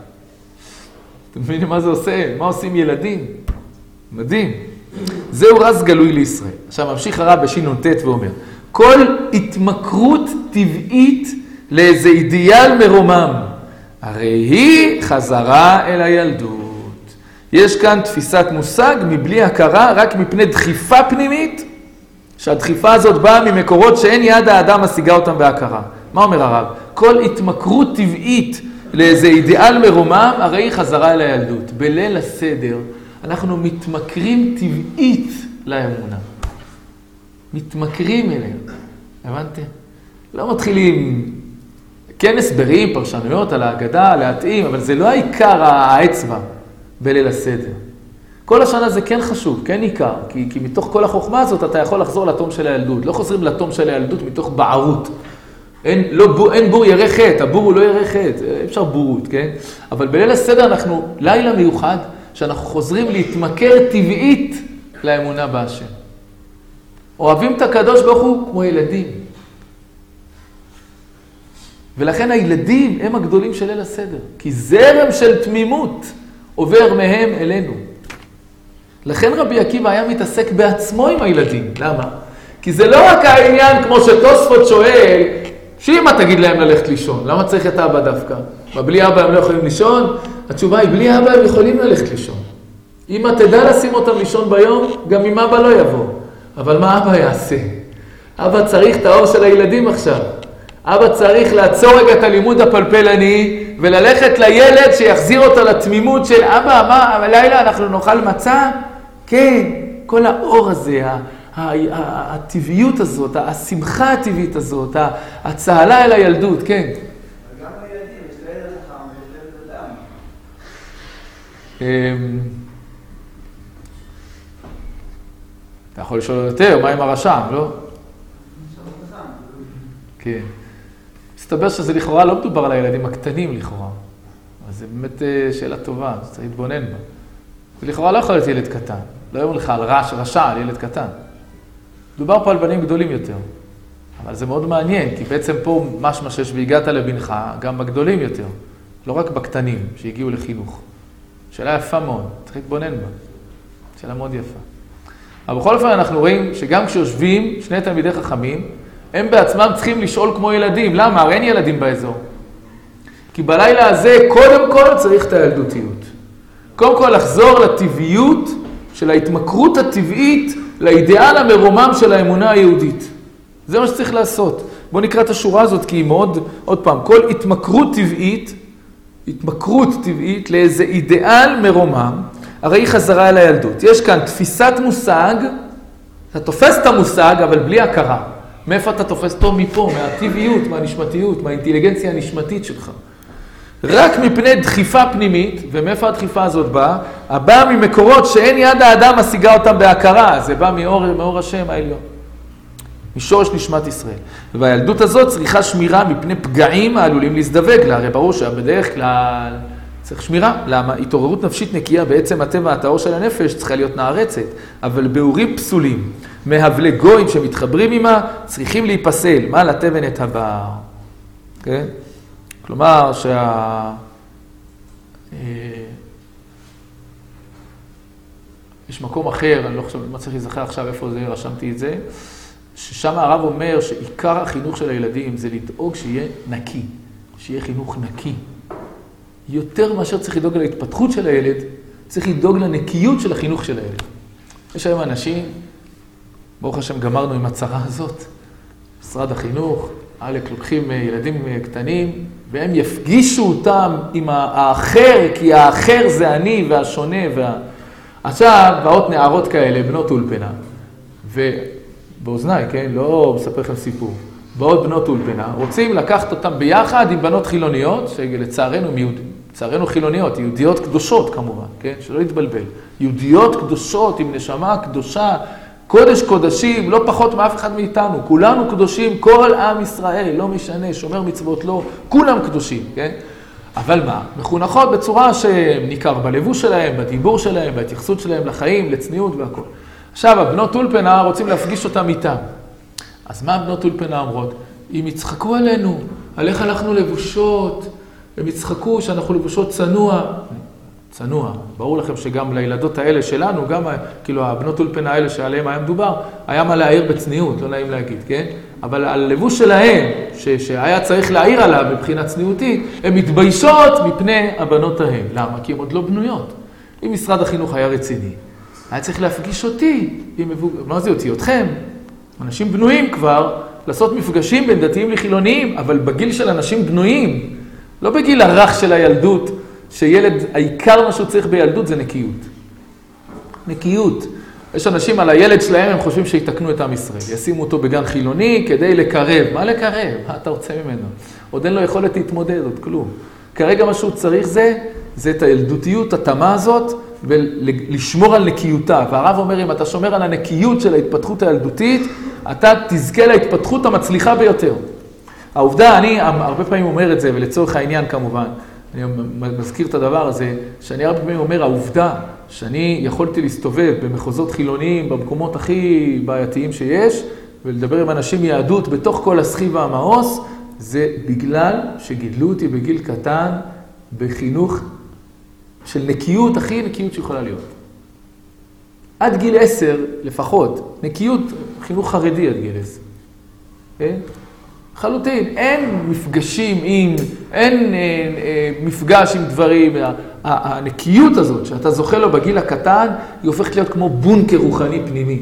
אתם מבינים מה זה עושה? מה עושים ילדים? מדהים. זהו רז גלוי לישראל. עכשיו ממשיך הרב בשינון ת' ואומר, כל התמכרות טבעית לאיזה אידיאל מרומם, הרי היא חזרה אל הילדות. יש כאן תפיסת מושג מבלי הכרה, רק מפני דחיפה פנימית, שהדחיפה הזאת באה ממקורות שאין יד האדם משיגה אותם בהכרה. מה אומר הרב? כל התמכרות טבעית לאיזה אידיאל מרומם, הרי היא חזרה אל הילדות. בליל הסדר אנחנו מתמכרים טבעית לאמונה. מתמכרים אליה. הבנתם? לא מתחילים, כן הסברים, פרשנויות על ההגדה, להתאים, אבל זה לא העיקר האצבע בליל הסדר. כל השנה זה כן חשוב, כן עיקר, כי מתוך כל החוכמה הזאת אתה יכול לחזור לתום של הילדות. לא חוזרים לתום של הילדות מתוך בערות. אין בור ירא חטא, הבור הוא לא ירא חטא, אפשר בורות, כן? אבל בליל הסדר אנחנו, לילה מיוחד, שאנחנו חוזרים להתמכר טבעית לאמונה בהשם. אוהבים את הקדוש ברוך הוא כמו ילדים. ולכן הילדים הם הגדולים של ליל הסדר, כי זרם של תמימות עובר מהם אלינו. לכן רבי עקיבא היה מתעסק בעצמו עם הילדים. למה? כי זה לא רק העניין, כמו שתוספות שואל, שאמא תגיד להם ללכת לישון. למה צריך את אבא דווקא? בלי אבא הם לא יכולים לישון? התשובה היא, בלי אבא הם יכולים ללכת לישון. אמא תדע לשים אותם לישון ביום, גם אם אבא לא יבוא. אבל מה אבא יעשה? אבא צריך את האור של הילדים עכשיו. אבא צריך לעצור רגע את הלימוד הפלפלני, וללכת לילד שיחזיר אותו לתמימות של אבא, מה, בלילה אנחנו נאכל מצה? כן, כל האור הזה, הטבעיות הזאת, השמחה הטבעית הזאת, הצהלה אל הילדות, כן. גם לילדים, יש לילד חכם ויש לילד אדם. אתה יכול לשאול יותר, מה עם הרשם, לא? כן. מסתבר שזה לכאורה לא מדובר על הילדים הקטנים לכאורה. אז זה באמת שאלה טובה, צריך להתבונן בה. זה לכאורה לא יכול להיות ילד קטן. לא אומר לך על רשע, על ילד קטן. מדובר פה על בנים גדולים יותר. אבל זה מאוד מעניין, כי בעצם פה משמע שיש והגעת לבנך, גם בגדולים יותר. לא רק בקטנים שהגיעו לחינוך. שאלה יפה מאוד, צריך להתבונן בה. שאלה מאוד יפה. אבל בכל אופן אנחנו רואים שגם כשיושבים שני תלמידי חכמים, הם בעצמם צריכים לשאול כמו ילדים. למה? הרי אין ילדים באזור. כי בלילה הזה קודם כל צריך את הילדותיות. קודם כל לחזור לטבעיות של ההתמכרות הטבעית לאידיאל המרומם של האמונה היהודית. זה מה שצריך לעשות. בואו נקרא את השורה הזאת כי היא מאוד, עוד פעם, כל התמכרות טבעית לאיזה אידיאל מרומם, הרי היא חזרה אל הילדות. יש כאן תפיסת מושג, אתה תופס את המושג אבל בלי הכרה. מאיפה אתה תופס אותו? מפה, מהטבעיות, מהנשמתיות, מהאינטליגנציה הנשמתית שלך. רק מפני דחיפה פנימית, ומאיפה הדחיפה הזאת באה? הבאה ממקורות שאין יד האדם משיגה אותם בהכרה, זה בא מאור השם העליון. משורש נשמת ישראל. והילדות הזאת צריכה שמירה מפני פגעים העלולים להזדווג לה, הרי ברור שבדרך כלל צריך שמירה. למה? התעוררות נפשית נקייה בעצם הטבע הטהור של הנפש צריכה להיות נערצת, אבל באורים פסולים, מהבלי גויים שמתחברים עימה, צריכים להיפסל. מה לתבן את הבא? כן? כלומר יש מקום אחר, אני לא חושב, מה צריך להיזכר עכשיו איפה זה, רשמתי את זה, ששם הרב אומר שעיקר החינוך של הילדים זה לדאוג שיהיה נקי, שיהיה חינוך נקי. יותר מאשר צריך לדאוג להתפתחות של הילד, צריך לדאוג לנקיות של החינוך של הילד. יש היום אנשים, ברוך השם גמרנו עם הצרה הזאת, משרד החינוך, אלק לוקחים ילדים קטנים, והם יפגישו אותם עם האחר, כי האחר זה אני והשונה. עכשיו באות נערות כאלה, בנות אולפנה, ובאוזניי, כן, לא מספר לכם סיפור, באות בנות אולפנה, רוצים לקחת אותם ביחד עם בנות חילוניות, שלצערנו לצערנו חילוניות, יהודיות קדושות כמובן, כן, שלא יתבלבל, יהודיות קדושות עם נשמה קדושה, קודש קודשים, לא פחות מאף אחד מאיתנו, כולנו קדושים, כל עם ישראל, לא משנה, שומר מצוות לא, כולם קדושים, כן? אבל מה? מחונכות בצורה שניכר בלבוש שלהם, בדיבור שלהם, בהתייחסות שלהם לחיים, לצניעות והכל. עכשיו, הבנות אולפנה רוצים להפגיש אותם איתם. אז מה הבנות אולפנה אומרות? אם יצחקו עלינו, על איך הלכנו לבושות, הם יצחקו שאנחנו לבושות צנוע. ברור לכם שגם לילדות האלה שלנו, גם כאילו הבנות אולפנה האלה שעליהם היה מדובר, היה מה להעיר בצניעות, לא נעים להגיד, כן? אבל על לבוש שלהם, שהיה צריך להעיר עליו מבחינה צניעותית, הן מתביישות מפני הבנות ההם. למה? כי הן עוד לא בנויות. אם משרד החינוך היה רציני, היה צריך להפגיש אותי, מה זה אותי? אתכם. אנשים בנויים כבר, לעשות מפגשים בין דתיים לחילוניים, אבל בגיל של אנשים בנויים, לא בגיל הרך של הילדות, שילד, העיקר מה שהוא צריך בילדות זה נקיות. נקיות. יש אנשים על הילד שלהם, הם חושבים שיתקנו את עם ישראל. ישימו אותו בגן חילוני כדי לקרב. מה לקרב? מה אתה רוצה ממנו? עוד אין לו יכולת להתמודד, עוד כלום. כרגע מה שהוא צריך זה את הילדותיות, התמה הזאת, ולשמור על נקיותה. והרב אומר, אם אתה שומר על הנקיות של ההתפתחות הילדותית, אתה תזכה להתפתחות המצליחה ביותר. העובדה, אני הרבה פעמים אומר את זה, ולצורך העניין כמובן, אני מזכיר את הדבר הזה, שאני הרבה פעמים אומר, העובדה שאני יכולתי להסתובב במחוזות חילוניים, במקומות הכי בעייתיים שיש, ולדבר עם אנשים יהדות בתוך כל הסחי והמאוס, זה בגלל שגידלו אותי בגיל קטן בחינוך של נקיות, הכי נקיות שיכולה להיות. עד גיל 10 לפחות, נקיות, חינוך חרדי עד גיל 10. כן? חלוטין, אין מפגשים אין מפגש עם דברים. הנקיות הזאת שאתה זוכה לו בגיל הקטן, היא הופכת להיות כמו בונקר רוחני פנימי.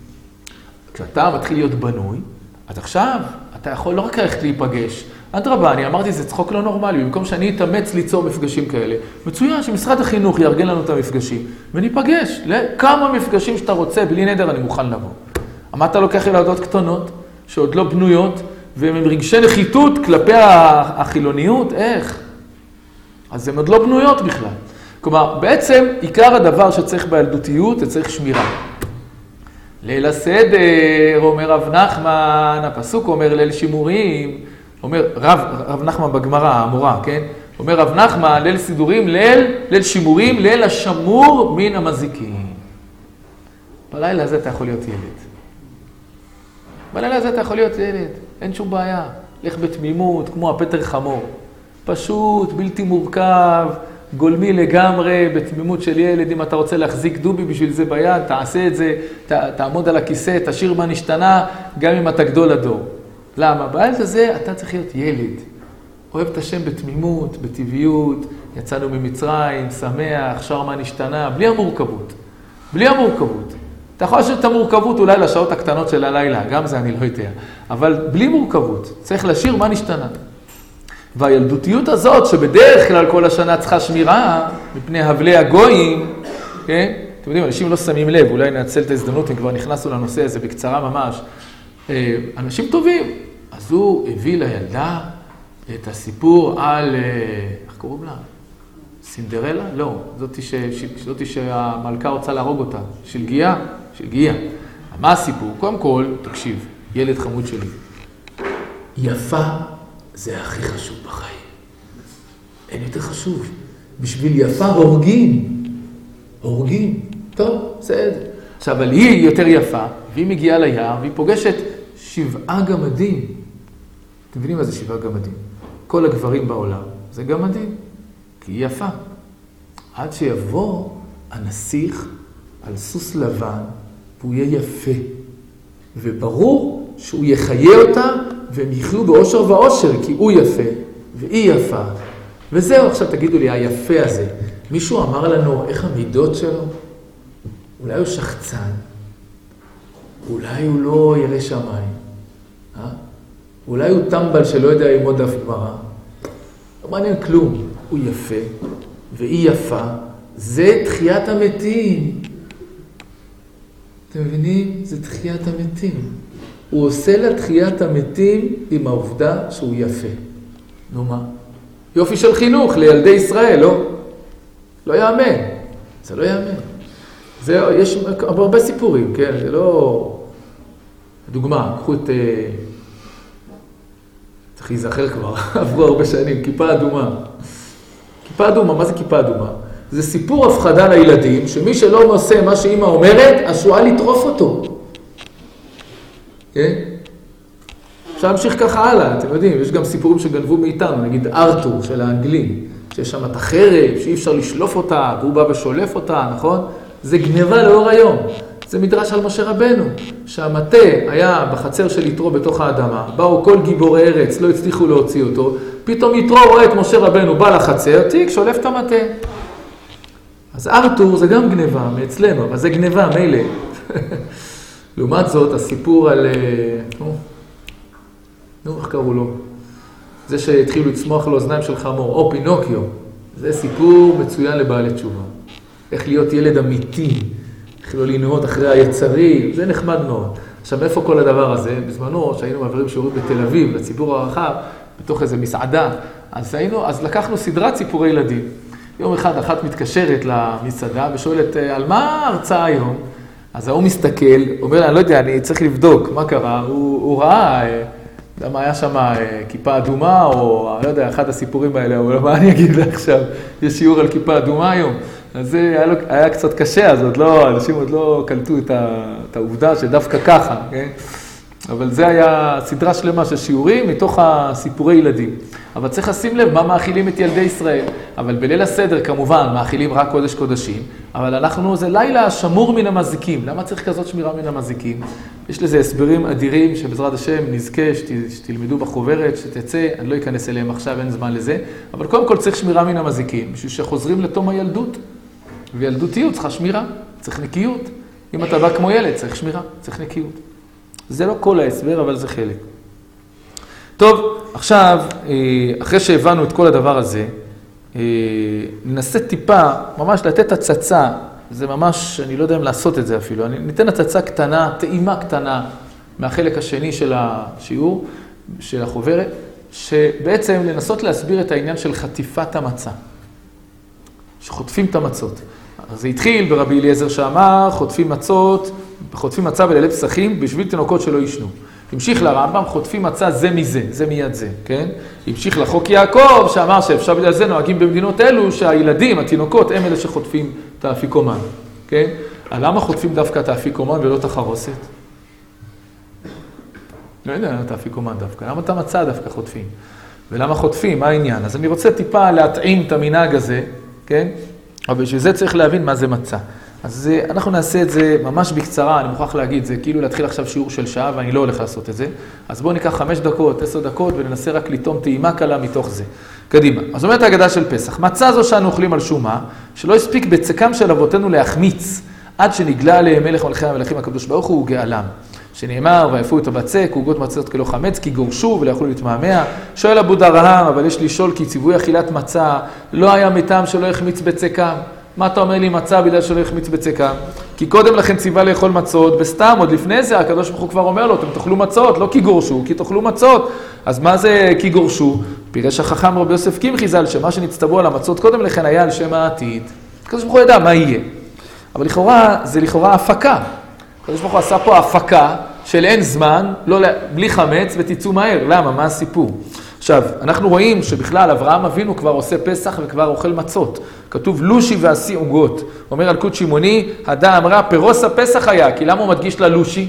כשאתה מתחיל להיות בנוי, אז עכשיו אתה יכול לא רק ללכת להיפגש. אדרבה, אני אמרתי, זה צחוק לא נורמלי, במקום שאני אתאמץ ליצור מפגשים כאלה. מצוין שמשרד החינוך יארגן לנו את המפגשים, וניפגש לכמה מפגשים שאתה רוצה, בלי נדר אני מוכן לבוא. מה אתה לוקח ילדות קטנות, שעוד לא בנויות, והם עם רגשי נחיתות כלפי החילוניות? איך? אז הן עוד לא בנויות בכלל. כלומר, בעצם עיקר הדבר שצריך בילדותיות, זה צריך שמירה. ליל הסדר, אומר רב נחמן, הפסוק אומר ליל שימורים, אומר רב נחמן בגמרא, המורה, כן? אומר רב נחמן, ליל סידורים, ליל שימורים, ליל השמור מן המזיקים. בלילה הזה אתה יכול להיות ילד. בלילה הזה אתה יכול להיות ילד, אין שום בעיה. לך בתמימות, כמו הפטר חמור. פשוט, בלתי מורכב, גולמי לגמרי, בתמימות של ילד. אם אתה רוצה להחזיק דובי בשביל זה ביד, תעשה את זה, תעמוד על הכיסא, תשאיר מה נשתנה, גם אם אתה גדול הדור. למה? בעת הזה אתה צריך להיות ילד. אוהב את השם בתמימות, בטבעיות, יצאנו ממצרים, שמח, שר מה נשתנה, בלי המורכבות. בלי המורכבות. אתה יכול לשאיר את המורכבות אולי לשעות הקטנות של הלילה, גם זה אני לא יודע. אבל בלי מורכבות, צריך לשיר מה נשתנה. והילדותיות הזאת, שבדרך כלל כל השנה צריכה שמירה, מפני הבלי הגויים, כן? אתם יודעים, אנשים לא שמים לב, אולי נעצל את ההזדמנות, אם כבר נכנסנו לנושא הזה בקצרה ממש. אנשים טובים. אז הוא הביא לילדה את הסיפור על, איך קוראים לה? סינדרלה? לא, זאתי שהמלכה רוצה להרוג אותה. שלגיה? שלגיה. מה הסיפור? קודם כל, תקשיב, ילד חמוד שלי. יפה זה הכי חשוב בחיים. אין יותר חשוב. בשביל יפה הורגים. הורגים. טוב, בסדר. עכשיו, אבל היא יותר יפה, והיא מגיעה ליער, והיא פוגשת 7 גמדים. אתם מבינים מה זה 7 גמדים? כל הגברים בעולם זה גמדים, כי היא יפה. עד שיבוא הנסיך על סוס לבן, והוא יהיה יפה. וברור שהוא יחיה אותה, והם יחיו באושר ואושר, כי הוא יפה, והיא יפה. וזהו, עכשיו תגידו לי, היפה הזה, מישהו אמר לנו איך המידות שלו? אולי הוא שחצן, אולי הוא לא ירא שמיים, אולי הוא טמבל שלא יודע ללמוד דף גמרא. לא מעניין כלום, הוא יפה, והיא יפה, זה תחיית המתים. אתם מבינים? זה תחיית המתים. הוא עושה לה תחיית המתים עם העובדה שהוא יפה. נו מה? יופי של חינוך לילדי ישראל, לא? לא יאמן. זה לא יאמן. יש הרבה סיפורים, כן? זה לא... דוגמה, קחו את... צריך להיזכר כבר, עברו הרבה שנים, כיפה אדומה. כיפה אדומה, מה זה כיפה אדומה? זה סיפור הפחדה לילדים, שמי שלא עושה מה שאמא אומרת, השואה לטרוף אותו. כן? אפשר להמשיך ככה הלאה, אתם יודעים, יש גם סיפורים שגנבו מאיתנו, נגיד ארתור של האנגלים, שיש שם את החרב, שאי אפשר לשלוף אותה, והוא בא ושולף אותה, נכון? זה גניבה לאור היום. זה מדרש על משה רבנו, שהמטה היה בחצר של יתרו בתוך האדמה, באו כל גיבורי ארץ, לא הצליחו להוציא אותו, פתאום יתרו רואה את משה רבנו, בא לחצר, תיק, שולף את המטה. אז ארתור זה גם גניבה מאצלנו, אבל זה גניבה, מילא. לעומת זאת, הסיפור על... נו, איך קראו לו? זה שהתחילו לצמוח לו אוזניים של חמור, או פינוקיו. זה סיפור מצוין לבעלי תשובה. איך להיות ילד אמיתי, איך לא לנהות אחרי היצרים, זה נחמד מאוד. עכשיו, איפה כל הדבר הזה? בזמנו, שהיינו מעבירים שיעורים בתל אביב, לציבור הרחב, בתוך איזו מסעדה, אז לקחנו סדרת סיפורי ילדים. יום אחד, אחת מתקשרת למסעדה ושואלת, על מה ההרצאה היום? אז ההוא מסתכל, אומר לה, אני לא יודע, אני צריך לבדוק, מה קרה? הוא ראה, למה היה שם כיפה אדומה, או לא יודע, אחד הסיפורים האלה, אבל מה אני אגיד לה עכשיו? יש שיעור על כיפה אדומה היום. אז זה היה קצת קשה, אז אנשים עוד לא קלטו את העובדה שדווקא ככה, כן? אבל זה היה סדרה שלמה של שיעורים מתוך הסיפורי ילדים. אבל צריך לשים לב מה מאכילים את ילדי ישראל. אבל בליל הסדר כמובן מאכילים רק קודש קודשים, אבל זה לילה שמור מן המזיקים. למה צריך כזאת שמירה מן המזיקים? יש לזה הסברים אדירים שבעזרת השם נזכה שתלמדו בחוברת, שתצא, אני לא אכנס אליהם עכשיו, אין זמן לזה. אבל קודם כל צריך שמירה מן המזיקים, בשביל שחוזרים לתום הילדות. וילדותיות צריכה שמירה, צריך נקיות. אם אתה בא כמו ילד, צריך שמירה, צריך נקיות. זה לא כל ההסבר, אבל זה חלק. טוב, עכשיו, אחרי שהבנו את כל הדבר הזה, ננסה טיפה, ממש לתת הצצה, זה ממש, אני לא יודע אם לעשות את זה אפילו, ניתן הצצה קטנה, טעימה קטנה, מהחלק השני של השיעור, של החוברת, שבעצם לנסות להסביר את העניין של חטיפת המצה, שחוטפים את המצות. אז זה התחיל ברבי אליעזר שאמר, חוטפים מצה בלילי פסחים בשביל תינוקות שלא ישנו. המשיך לרמב"ם, חוטפים מצה זה מזה, זה מיד זה, כן? המשיך לחוק יעקב, שאמר שאפשר בגלל זה נוהגים במדינות אלו, שהילדים, התינוקות, הם אלה שחוטפים את האפיקומן, כן? למה חוטפים דווקא את האפיקומן ולא את החרוסת? לא יודע, את האפיקומן דווקא. למה את המצה דווקא חוטפים? ולמה חוטפים? מה העניין? אז אני רוצה טיפה להתאים את המנהג הזה, כן? אבל בשביל זה צריך להבין מה זה מצה. אז אנחנו נעשה את זה ממש בקצרה, אני מוכרח להגיד, זה כאילו להתחיל עכשיו שיעור של שעה ואני לא הולך לעשות את זה. אז בואו ניקח 5 דקות, 10 דקות וננסה רק לטעום טעימה קלה מתוך זה. קדימה. אז אומרת ההגדה של פסח, מצה זו שאנו אוכלים על שומה, שלא הספיק בצקם של אבותינו להחמיץ, עד שנגלה עליהם מלך מלכי המלכים הקדוש ברוך הוא וגאלם. שנאמר, ויפו את הבצק, עוגות מצות כלא חמץ, כי גורשו ולא יכלו להתמהמה. שואל אבו דרהם, אבל יש לשאול, כי ציווי אכילת מצה לא היה מטעם שלא החמיץ בצקם. מה אתה אומר לי מצה בגלל שלא החמיץ בצקם? כי קודם לכן ציווה לאכול מצות, בסתם, עוד לפני זה, הקדוש ברוך הוא כבר אומר לו, אתם תאכלו מצות, לא כי גורשו, כי תאכלו מצות. אז מה זה כי גורשו? פירש החכם רבי יוסף קמחי ז"ל, שמה שנצטוו על המצות קודם לכן היה על שם העתיד. הקדוש ברוך הוא ידע מה יהיה. אבל זה לכאורה הפקה. הקדוש ברוך הוא עשה פה הפקה של אין זמן, בלי חמץ ותצאו מהר. למה? מה הסיפור? עכשיו, אנחנו רואים שבכלל אברהם אבינו כבר עושה פסח וכבר אוכל מצות. כתוב לושי ועשי עוגות. אומר על קוד שמעוני, הדה אמרה פירוס הפסח היה, כי למה הוא מדגיש לה לושי?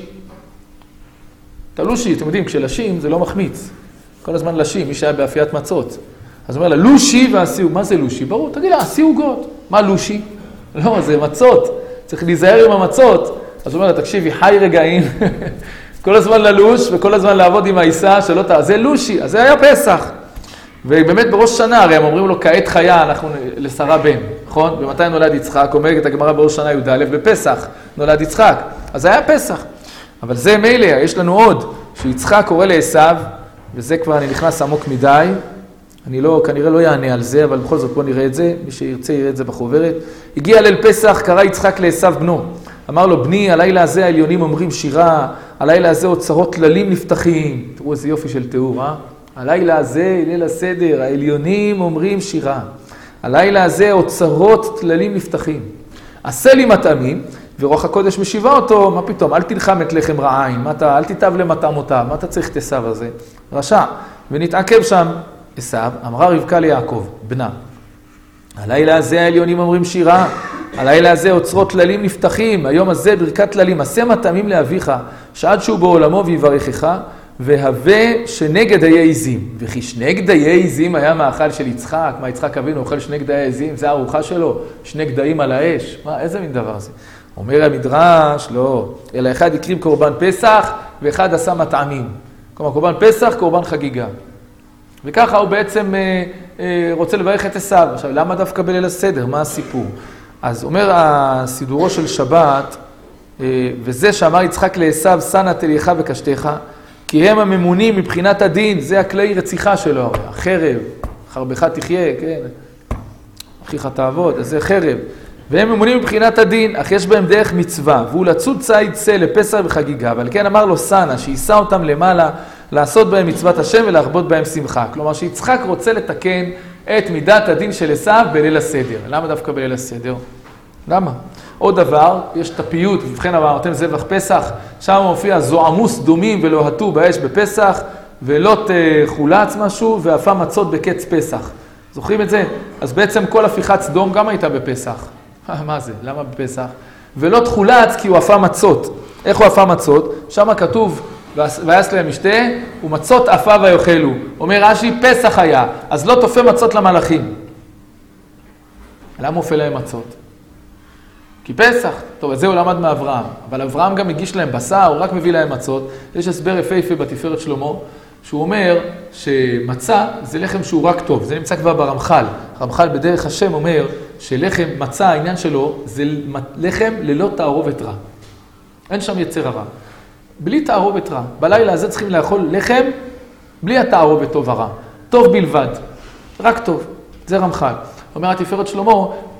את הלושי, אתם יודעים, כשלשים זה לא מחמיץ. כל הזמן לשים, מי שהיה באפיית מצות. אז הוא אומר לה, לושי ועשי עוגות. מה זה לושי? ברור, תגיד לה, עשי עוגות. מה לושי? לא, זה מצות. צריך להיזהר עם המצות. אז הוא אומר לה, תקשיבי, חי רגעים. כל הזמן ללוש וכל הזמן לעבוד עם העיסה שלא זה לושי, אז זה היה פסח. ובאמת בראש שנה, הרי הם אומרים לו, כעת חיה, אנחנו לשרה בן, נכון? ומתי נולד יצחק? אומרת הגמרא בראש שנה י"א בפסח, נולד יצחק. אז זה היה פסח. אבל זה מילא, יש לנו עוד, שיצחק קורא לעשיו, וזה כבר אני נכנס עמוק מדי, אני כנראה לא יענה על זה, אבל בכל זאת בוא נראה את זה, מי שירצה יראה את זה בחוברת. הגיע ליל פסח, קרא יצחק לעשיו בנו. אמר לו, בני, הלילה הזה העליונים אומרים שירה, הלילה הזה אוצרות טללים נפתחים. תראו איזה יופי של תיאור, הלילה הזה, ליל הסדר, העליונים אומרים שירה. הלילה הזה אוצרות טללים נפתחים. עשה לי מטעמים, ורוח הקודש משיבה אותו, מה פתאום, אל תלחם את לחם רעיים, אל תיטב למטעמותיו, מה אתה צריך את עשיו הזה? רשע. ונתעכב שם עשיו, אמרה רבקה ליעקב, בנה. הלילה הזה העליונים אומרים שירה, הלילה הזה אוצרות טללים נפתחים, היום הזה ברכת טללים, עשה מטעמים לאביך, שעד שהוא בעולמו ויברכך, והווה שנגד דיי עזים. וכי שני גדיי עזים היה מאכל של יצחק, מה יצחק אבינו אוכל שני גדיי עזים, זה הארוחה שלו, שני גדיים על האש, מה, איזה מין דבר זה? אומר המדרש, לא, אלא אחד הקריב קורבן פסח, ואחד עשה מטעמים. כלומר, קורבן פסח, קורבן חגיגה. וככה הוא בעצם רוצה לברך את עשיו. עכשיו, למה דווקא בליל הסדר? מה הסיפור? אז אומר הסידורו של שבת, וזה שאמר יצחק לעשיו, שנא תליך וקשתך, כי הם הממונים מבחינת הדין, זה הכלי רציחה שלו, החרב, חרבך תחיה, כן, אחיך תעבוד, אז זה חרב. והם ממונים מבחינת הדין, אך יש בהם דרך מצווה, והוא לצוד ציד צא לפסח וחגיגה, ועל כן אמר לו סנה, שיישא אותם למעלה, לעשות בהם מצוות השם ולהרבות בהם שמחה. כלומר שיצחק רוצה לתקן את מידת הדין של עשיו בליל הסדר. למה דווקא בליל הסדר? למה? עוד דבר, יש את הפיוט, ובכן אמרתם זבח פסח, שם מופיע זועמו סדומים ולא הטו באש בפסח, ולא חולץ משהו, ואפה מצות בקץ פסח. זוכרים את זה? אז בעצם כל הפיכת סדום גם הייתה בפסח. מה זה? למה בפסח? ולא תחולץ כי הוא אפה מצות. איך הוא אפה מצות? שם כתוב, ויעש להם משתה, ומצות אפה ויאכלו. אומר רש"י, פסח היה, אז לא תופה מצות למלאכים. למה אופה להם מצות? כי פסח. טוב, את זה הוא למד מאברהם. אבל אברהם גם הגיש להם בשר, הוא רק מביא להם מצות. יש הסבר יפהפה בתפארת שלמה, שהוא אומר שמצה זה לחם שהוא רק טוב. זה נמצא כבר ברמח"ל. רמח"ל בדרך השם אומר שלחם, מצה, העניין שלו, זה לחם ללא תערובת רע. אין שם יצר הרע. בלי תערובת רע. בלילה הזה צריכים לאכול לחם בלי התערובת טוב הרע. טוב בלבד. רק טוב. זה רמח"ל. אומר התפארת שלמה,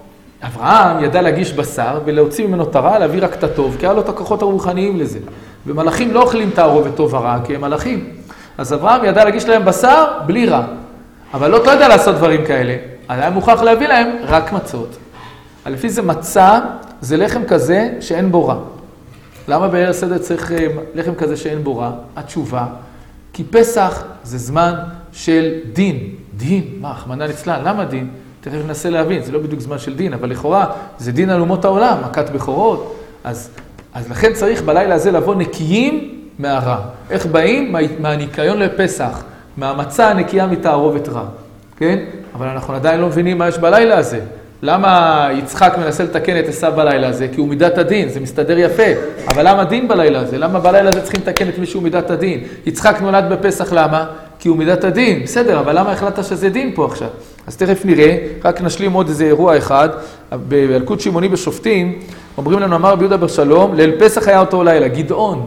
אברהם ידע להגיש בשר ולהוציא ממנו את הרע, להביא רק את הטוב, כי היה לו את הכוחות הרוחניים לזה. ומלאכים לא אוכלים תערובת טוב הרע, כי הם מלאכים. אז אברהם ידע להגיש להם בשר בלי רע. אבל לא ידע לעשות דברים כאלה. אז היה מוכרח להביא להם רק מצות. לפי זה מצה, זה לחם כזה שאין בו רע. למה בליל הסדר צריך לחם כזה שאין בו רע? התשובה, כי פסח זה זמן של דין. דין? מה, רחמנא ליצלן, למה דין? תכף ננסה להבין, זה לא בדיוק זמן של דין, אבל לכאורה זה דין על אומות העולם, מכת בכורות. אז לכן צריך בלילה הזה לבוא נקיים מהרע. איך באים? מהניקיון לפסח, מהמצה הנקייה מתערובת רע. כן? אבל אנחנו עדיין לא מבינים מה יש בלילה הזה. למה יצחק מנסה לתקן את עשיו בלילה הזה? כי הוא מידת הדין, זה מסתדר יפה. אבל למה דין בלילה הזה? למה בלילה הזה צריכים לתקן את מישהו מידת הדין? יצחק נולד בפסח, למה? כי הוא מידת הדין. בסדר, אבל למה החלטת שזה דין פה עכשיו? אז תכף נראה, רק נשלים עוד איזה אירוע אחד. בילקוט שמעוני בשופטים, אומרים לנו, אמר רבי יהודה בר שלום, ליל פסח היה אותו לילה, גדעון,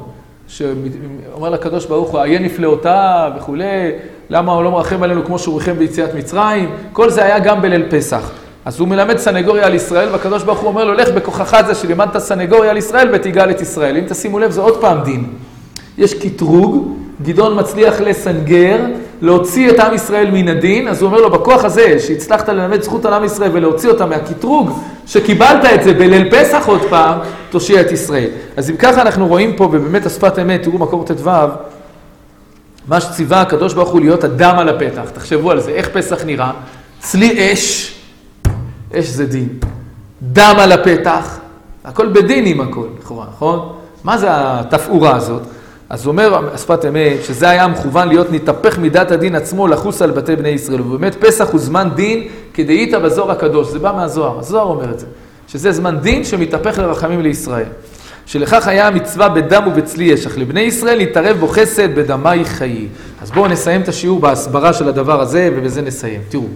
שאומר לקדוש ברוך הוא, איה נפלאותיו וכו', למה הוא לא מרחם עלינו כמו שהוא ריחם ביציאת מצרים? כל זה היה גם בליל פסח. אז הוא מלמד סנגוריה על ישראל, והקדוש ברוך הוא אומר לו, לך בכוחך זה שלימדת סנגוריה על ישראל ותיגאל את ישראל. אם תשימו לב, זה עוד פעם דין. יש קטרוג, גדעון מצליח לסנגר, להוציא את עם ישראל מן הדין, אז הוא אומר לו, בכוח הזה שהצלחת ללמד זכות על עם ישראל ולהוציא אותה מהקטרוג, שקיבלת את זה בליל פסח עוד פעם, תושיע את ישראל. אז אם ככה אנחנו רואים פה, ובאמת השפת אמת, תראו מקור ט"ו, מה שציווה הקדוש ברוך הוא להיות אדם על הפתח. תחשבו על זה, איך פסח נראה? צלי אש, אש זה דין. דם על הפתח, הכל בדין עם הכל, נכון? מה זה התפאורה הזאת? אז הוא אומר, השפת אמת, שזה היה מכוון להיות נתהפך מידת הדין עצמו לחוס על בתי בני ישראל. ובאמת פסח הוא זמן דין כדאית בזוהר הקדוש. זה בא מהזוהר, הזוהר אומר את זה. שזה זמן דין שמתהפך לרחמים לישראל. שלכך היה המצווה בדם ובצלי אש, אך לבני ישראל להתערב בו חסד בדמי חיי. אז בואו נסיים את השיעור בהסברה של הדבר הזה, ובזה נסיים. תראו,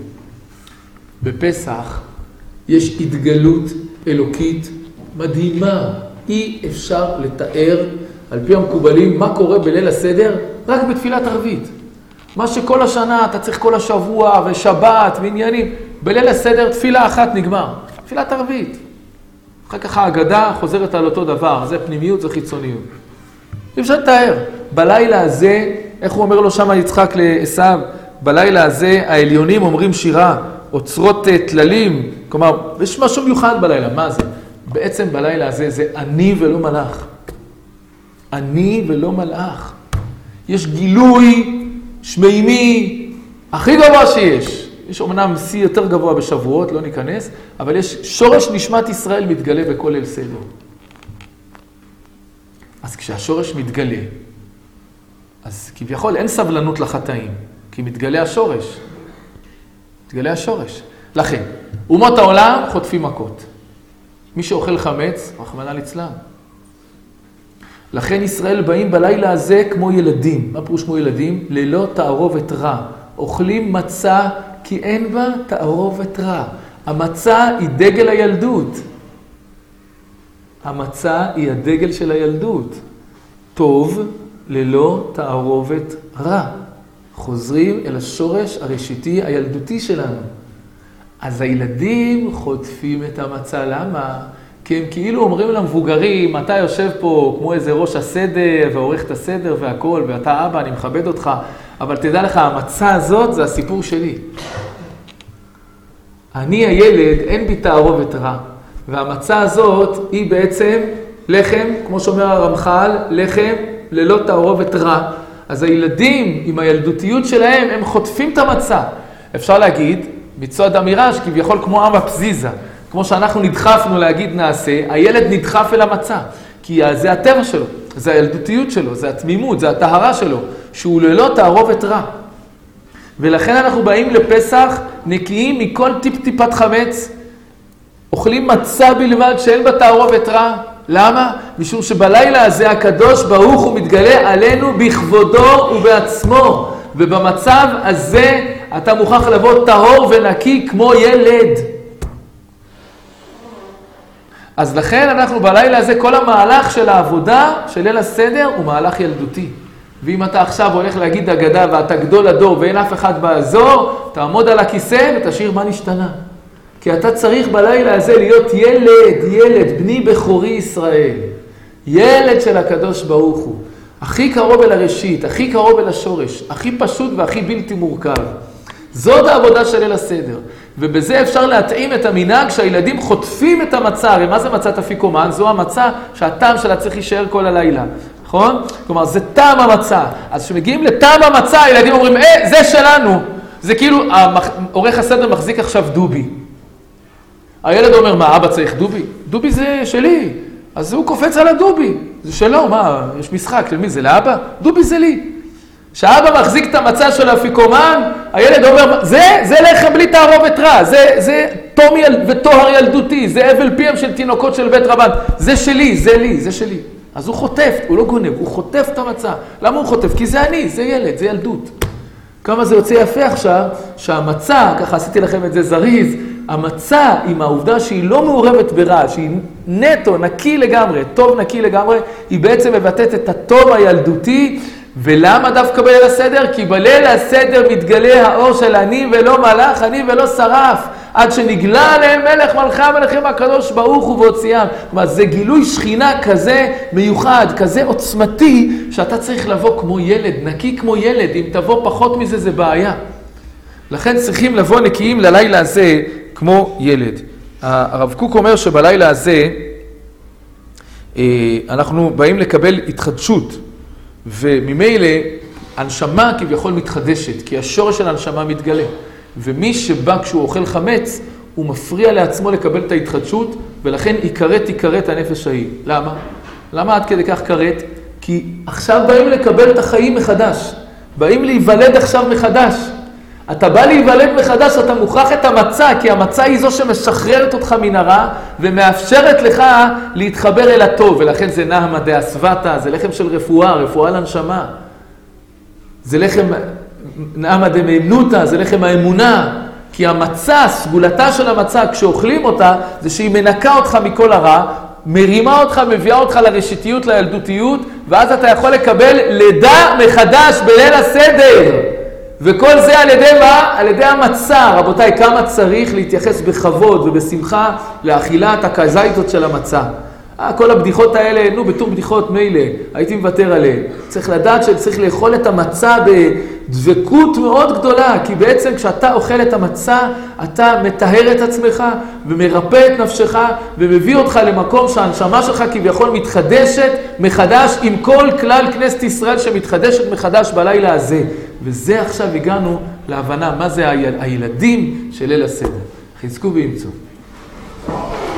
בפסח יש התגלות אלוקית מדהימה. אי אפשר לתאר על פי המקובלים מה קורה בליל הסדר רק בתפילת ערבית. מה שכל השנה אתה צריך כל השבוע ושבת ועניינים. בליל הסדר תפילה אחת נגמר. תפילת ערבית. אחר כך ההגדה חוזרת על אותו דבר. זה פנימיות, זה חיצוניות. אי אפשר לתאר. בלילה הזה, איך הוא אומר לו שם יצחק לעשיו? בלילה הזה העליונים אומרים שירה, אוצרות תללים. כלומר, יש משהו מיוחד בלילה. מה זה? בעצם בלילה הזה זה אני ולא מלאך. אני ולא מלאך. יש גילוי שמימי הכי גבוה שיש. יש אומנם שיא יותר גבוה בשבועות, לא ניכנס, אבל יש שורש נשמת ישראל מתגלה בכל ליל סדר. אז כשהשורש מתגלה, אז כביכול אין סבלנות לחטאים, כי מתגלה השורש. מתגלה השורש. לכן, אומות העולם חוטפים מכות. מי שאוכל חמץ, רחמנא ליצלן. לכן ישראל באים בלילה הזה כמו ילדים. מה פירוש כמו ילדים? ללא תערובת רע. אוכלים מצה כי אין בה תערובת רע. המצה היא דגל הילדות. המצה היא הדגל של הילדות. טוב ללא תערובת רע. חוזרים אל השורש הראשיתי הילדותי שלנו. אז הילדים חוטפים את המצה. למה? כי הם כאילו אומרים למבוגרים, אתה יושב פה כמו איזה ראש הסדר ועורך את הסדר והכל, ואתה אבא, אני מכבד אותך, אבל תדע לך, המצה הזאת זה הסיפור שלי. אני הילד, אין בי תערובת רע. והמצה הזאת היא בעצם לחם, כמו שאומר הרמח"ל, לחם ללא תערובת רע. אז הילדים עם הילדותיות שלהם, הם חוטפים את המצה. אפשר להגיד, מצד אמירה שכביכול כמו עם הפזיזה. כמו שאנחנו נדחפנו להגיד נעשה, הילד נדחף אל המצה. כי זה הטבע שלו, זה הילדותיות שלו, זה התמימות, זה הטהרה שלו, שהוא ללא תערובת רע. ולכן אנחנו באים לפסח נקיים מכל טיפת חמץ, אוכלים מצה בלבד שאין בה תערובת רע. למה? משום שבלילה הזה הקדוש ברוך הוא מתגלה עלינו בכבודו ובעצמו. ובמצב הזה אתה מוכרח לבוא טהור ונקי כמו ילד. אז לכן אנחנו בלילה הזה, כל המהלך של העבודה של ליל הסדר הוא מהלך ילדותי. ואם אתה עכשיו הולך להגיד אגדה ואתה גדול הדור ואין אף אחד באזור, תעמוד על הכיסא ותשאיר מה נשתנה. כי אתה צריך בלילה הזה להיות ילד, בני בכורי ישראל. ילד של הקדוש ברוך הוא. הכי קרוב אל הראשית, הכי קרוב אל השורש, הכי פשוט והכי בלתי מורכב. זאת העבודה של ליל הסדר. ובזה אפשר להתאים את המנהג שהילדים חוטפים את המצה. הרי מה זה מצת אפיקומן? זו המצה שהטעם שלה צריך להישאר כל הלילה. נכון? כלומר, זה טעם המצה. אז כשמגיעים לטעם המצה, הילדים אומרים, זה שלנו. זה כאילו, עורך הסדר מחזיק עכשיו דובי. הילד אומר, מה, אבא צריך דובי? דובי זה שלי. אז הוא קופץ על הדובי. זה שלו, מה, יש משחק של מי? זה לאבא? דובי זה לי. כשאבא מחזיק את המצה של האפיקומן, הילד אומר, זה לחם בלי תערובת רע, זה תום וטוהר ילדותי, זה אבל פיהם של תינוקות של בית רבן, זה שלי, זה לי, זה שלי. אז הוא חוטף, הוא לא גונב, הוא חוטף את המצה. למה הוא חוטף? כי זה אני, זה ילד, זה ילדות. כמה זה יוצא יפה עכשיו, שהמצה, ככה עשיתי לכם את זה זריז, המצה עם העובדה שהיא לא מעורבת ברע, שהיא נטו, נקי לגמרי, טוב נקי לגמרי, היא בעצם מבטאת את הטוב הילדותי. ולמה דווקא בליל הסדר? כי בליל הסדר מתגלה האור של אני ולא מלאך, אני ולא שרף, עד שנגלה עליהם מלך מלכי המלכים הקדוש ברוך הוא והוציאם. כלומר, זה גילוי שכינה כזה מיוחד, כזה עוצמתי, שאתה צריך לבוא כמו ילד, נקי כמו ילד. אם תבוא פחות מזה זה בעיה. לכן צריכים לבוא נקיים ללילה הזה כמו ילד. הרב קוק אומר שבלילה הזה אנחנו באים לקבל התחדשות, וממילא הנשמה כביכול מתחדשת, כי השורש של הנשמה מתגלה. ומי שבא כשהוא אוכל חמץ, הוא מפריע לעצמו לקבל את ההתחדשות, ולכן תיקראת הנפש ההיא. למה? למה עד כדי כך קראת? כי עכשיו באים לקבל את החיים מחדש. באים להיוולד עכשיו מחדש. אתה בא להיוולד מחדש, אתה מוכרח את המצה, כי המצה היא זו שמשחררת אותך מן הרע, ומאפשרת לך להתחבר אל הטוב, ולכן זה נהמה דאסוותא, זה לחם של רפואה לנשמה. זה לחם נהמה דאמנותא, זה לחם האמונה, כי המצה, סגולתה של המצה, כשאוכלים אותה, זה שהיא מנקה אותך מכל הרע, מרימה אותך, מביאה אותך לראשיתיות, לילדותיות, ואז אתה יכול לקבל לידה מחדש בליל הסדר. וכל זה על ידי מה? על ידי המצה. רבותיי, כמה צריך להתייחס בכבוד ובשמחה לאכילת הקזייטות של המצה. כל הבדיחות האלה, בתור בדיחות מילא, הייתי מוותר עליהן. צריך לדעת שצריך לאכול את המצה בדבקות מאוד גדולה, כי בעצם כשאתה אוכל את המצה, אתה מטהר את עצמך ומרפא את נפשך, ומביא אותך למקום שהנשמה שלך כביכול מתחדשת מחדש, עם כל כלל כנסת ישראל שמתחדשת מחדש בלילה הזה. וזה עכשיו הגענו להבנה מה זה הילדים של ליל הסדר. חזקו ואמצו.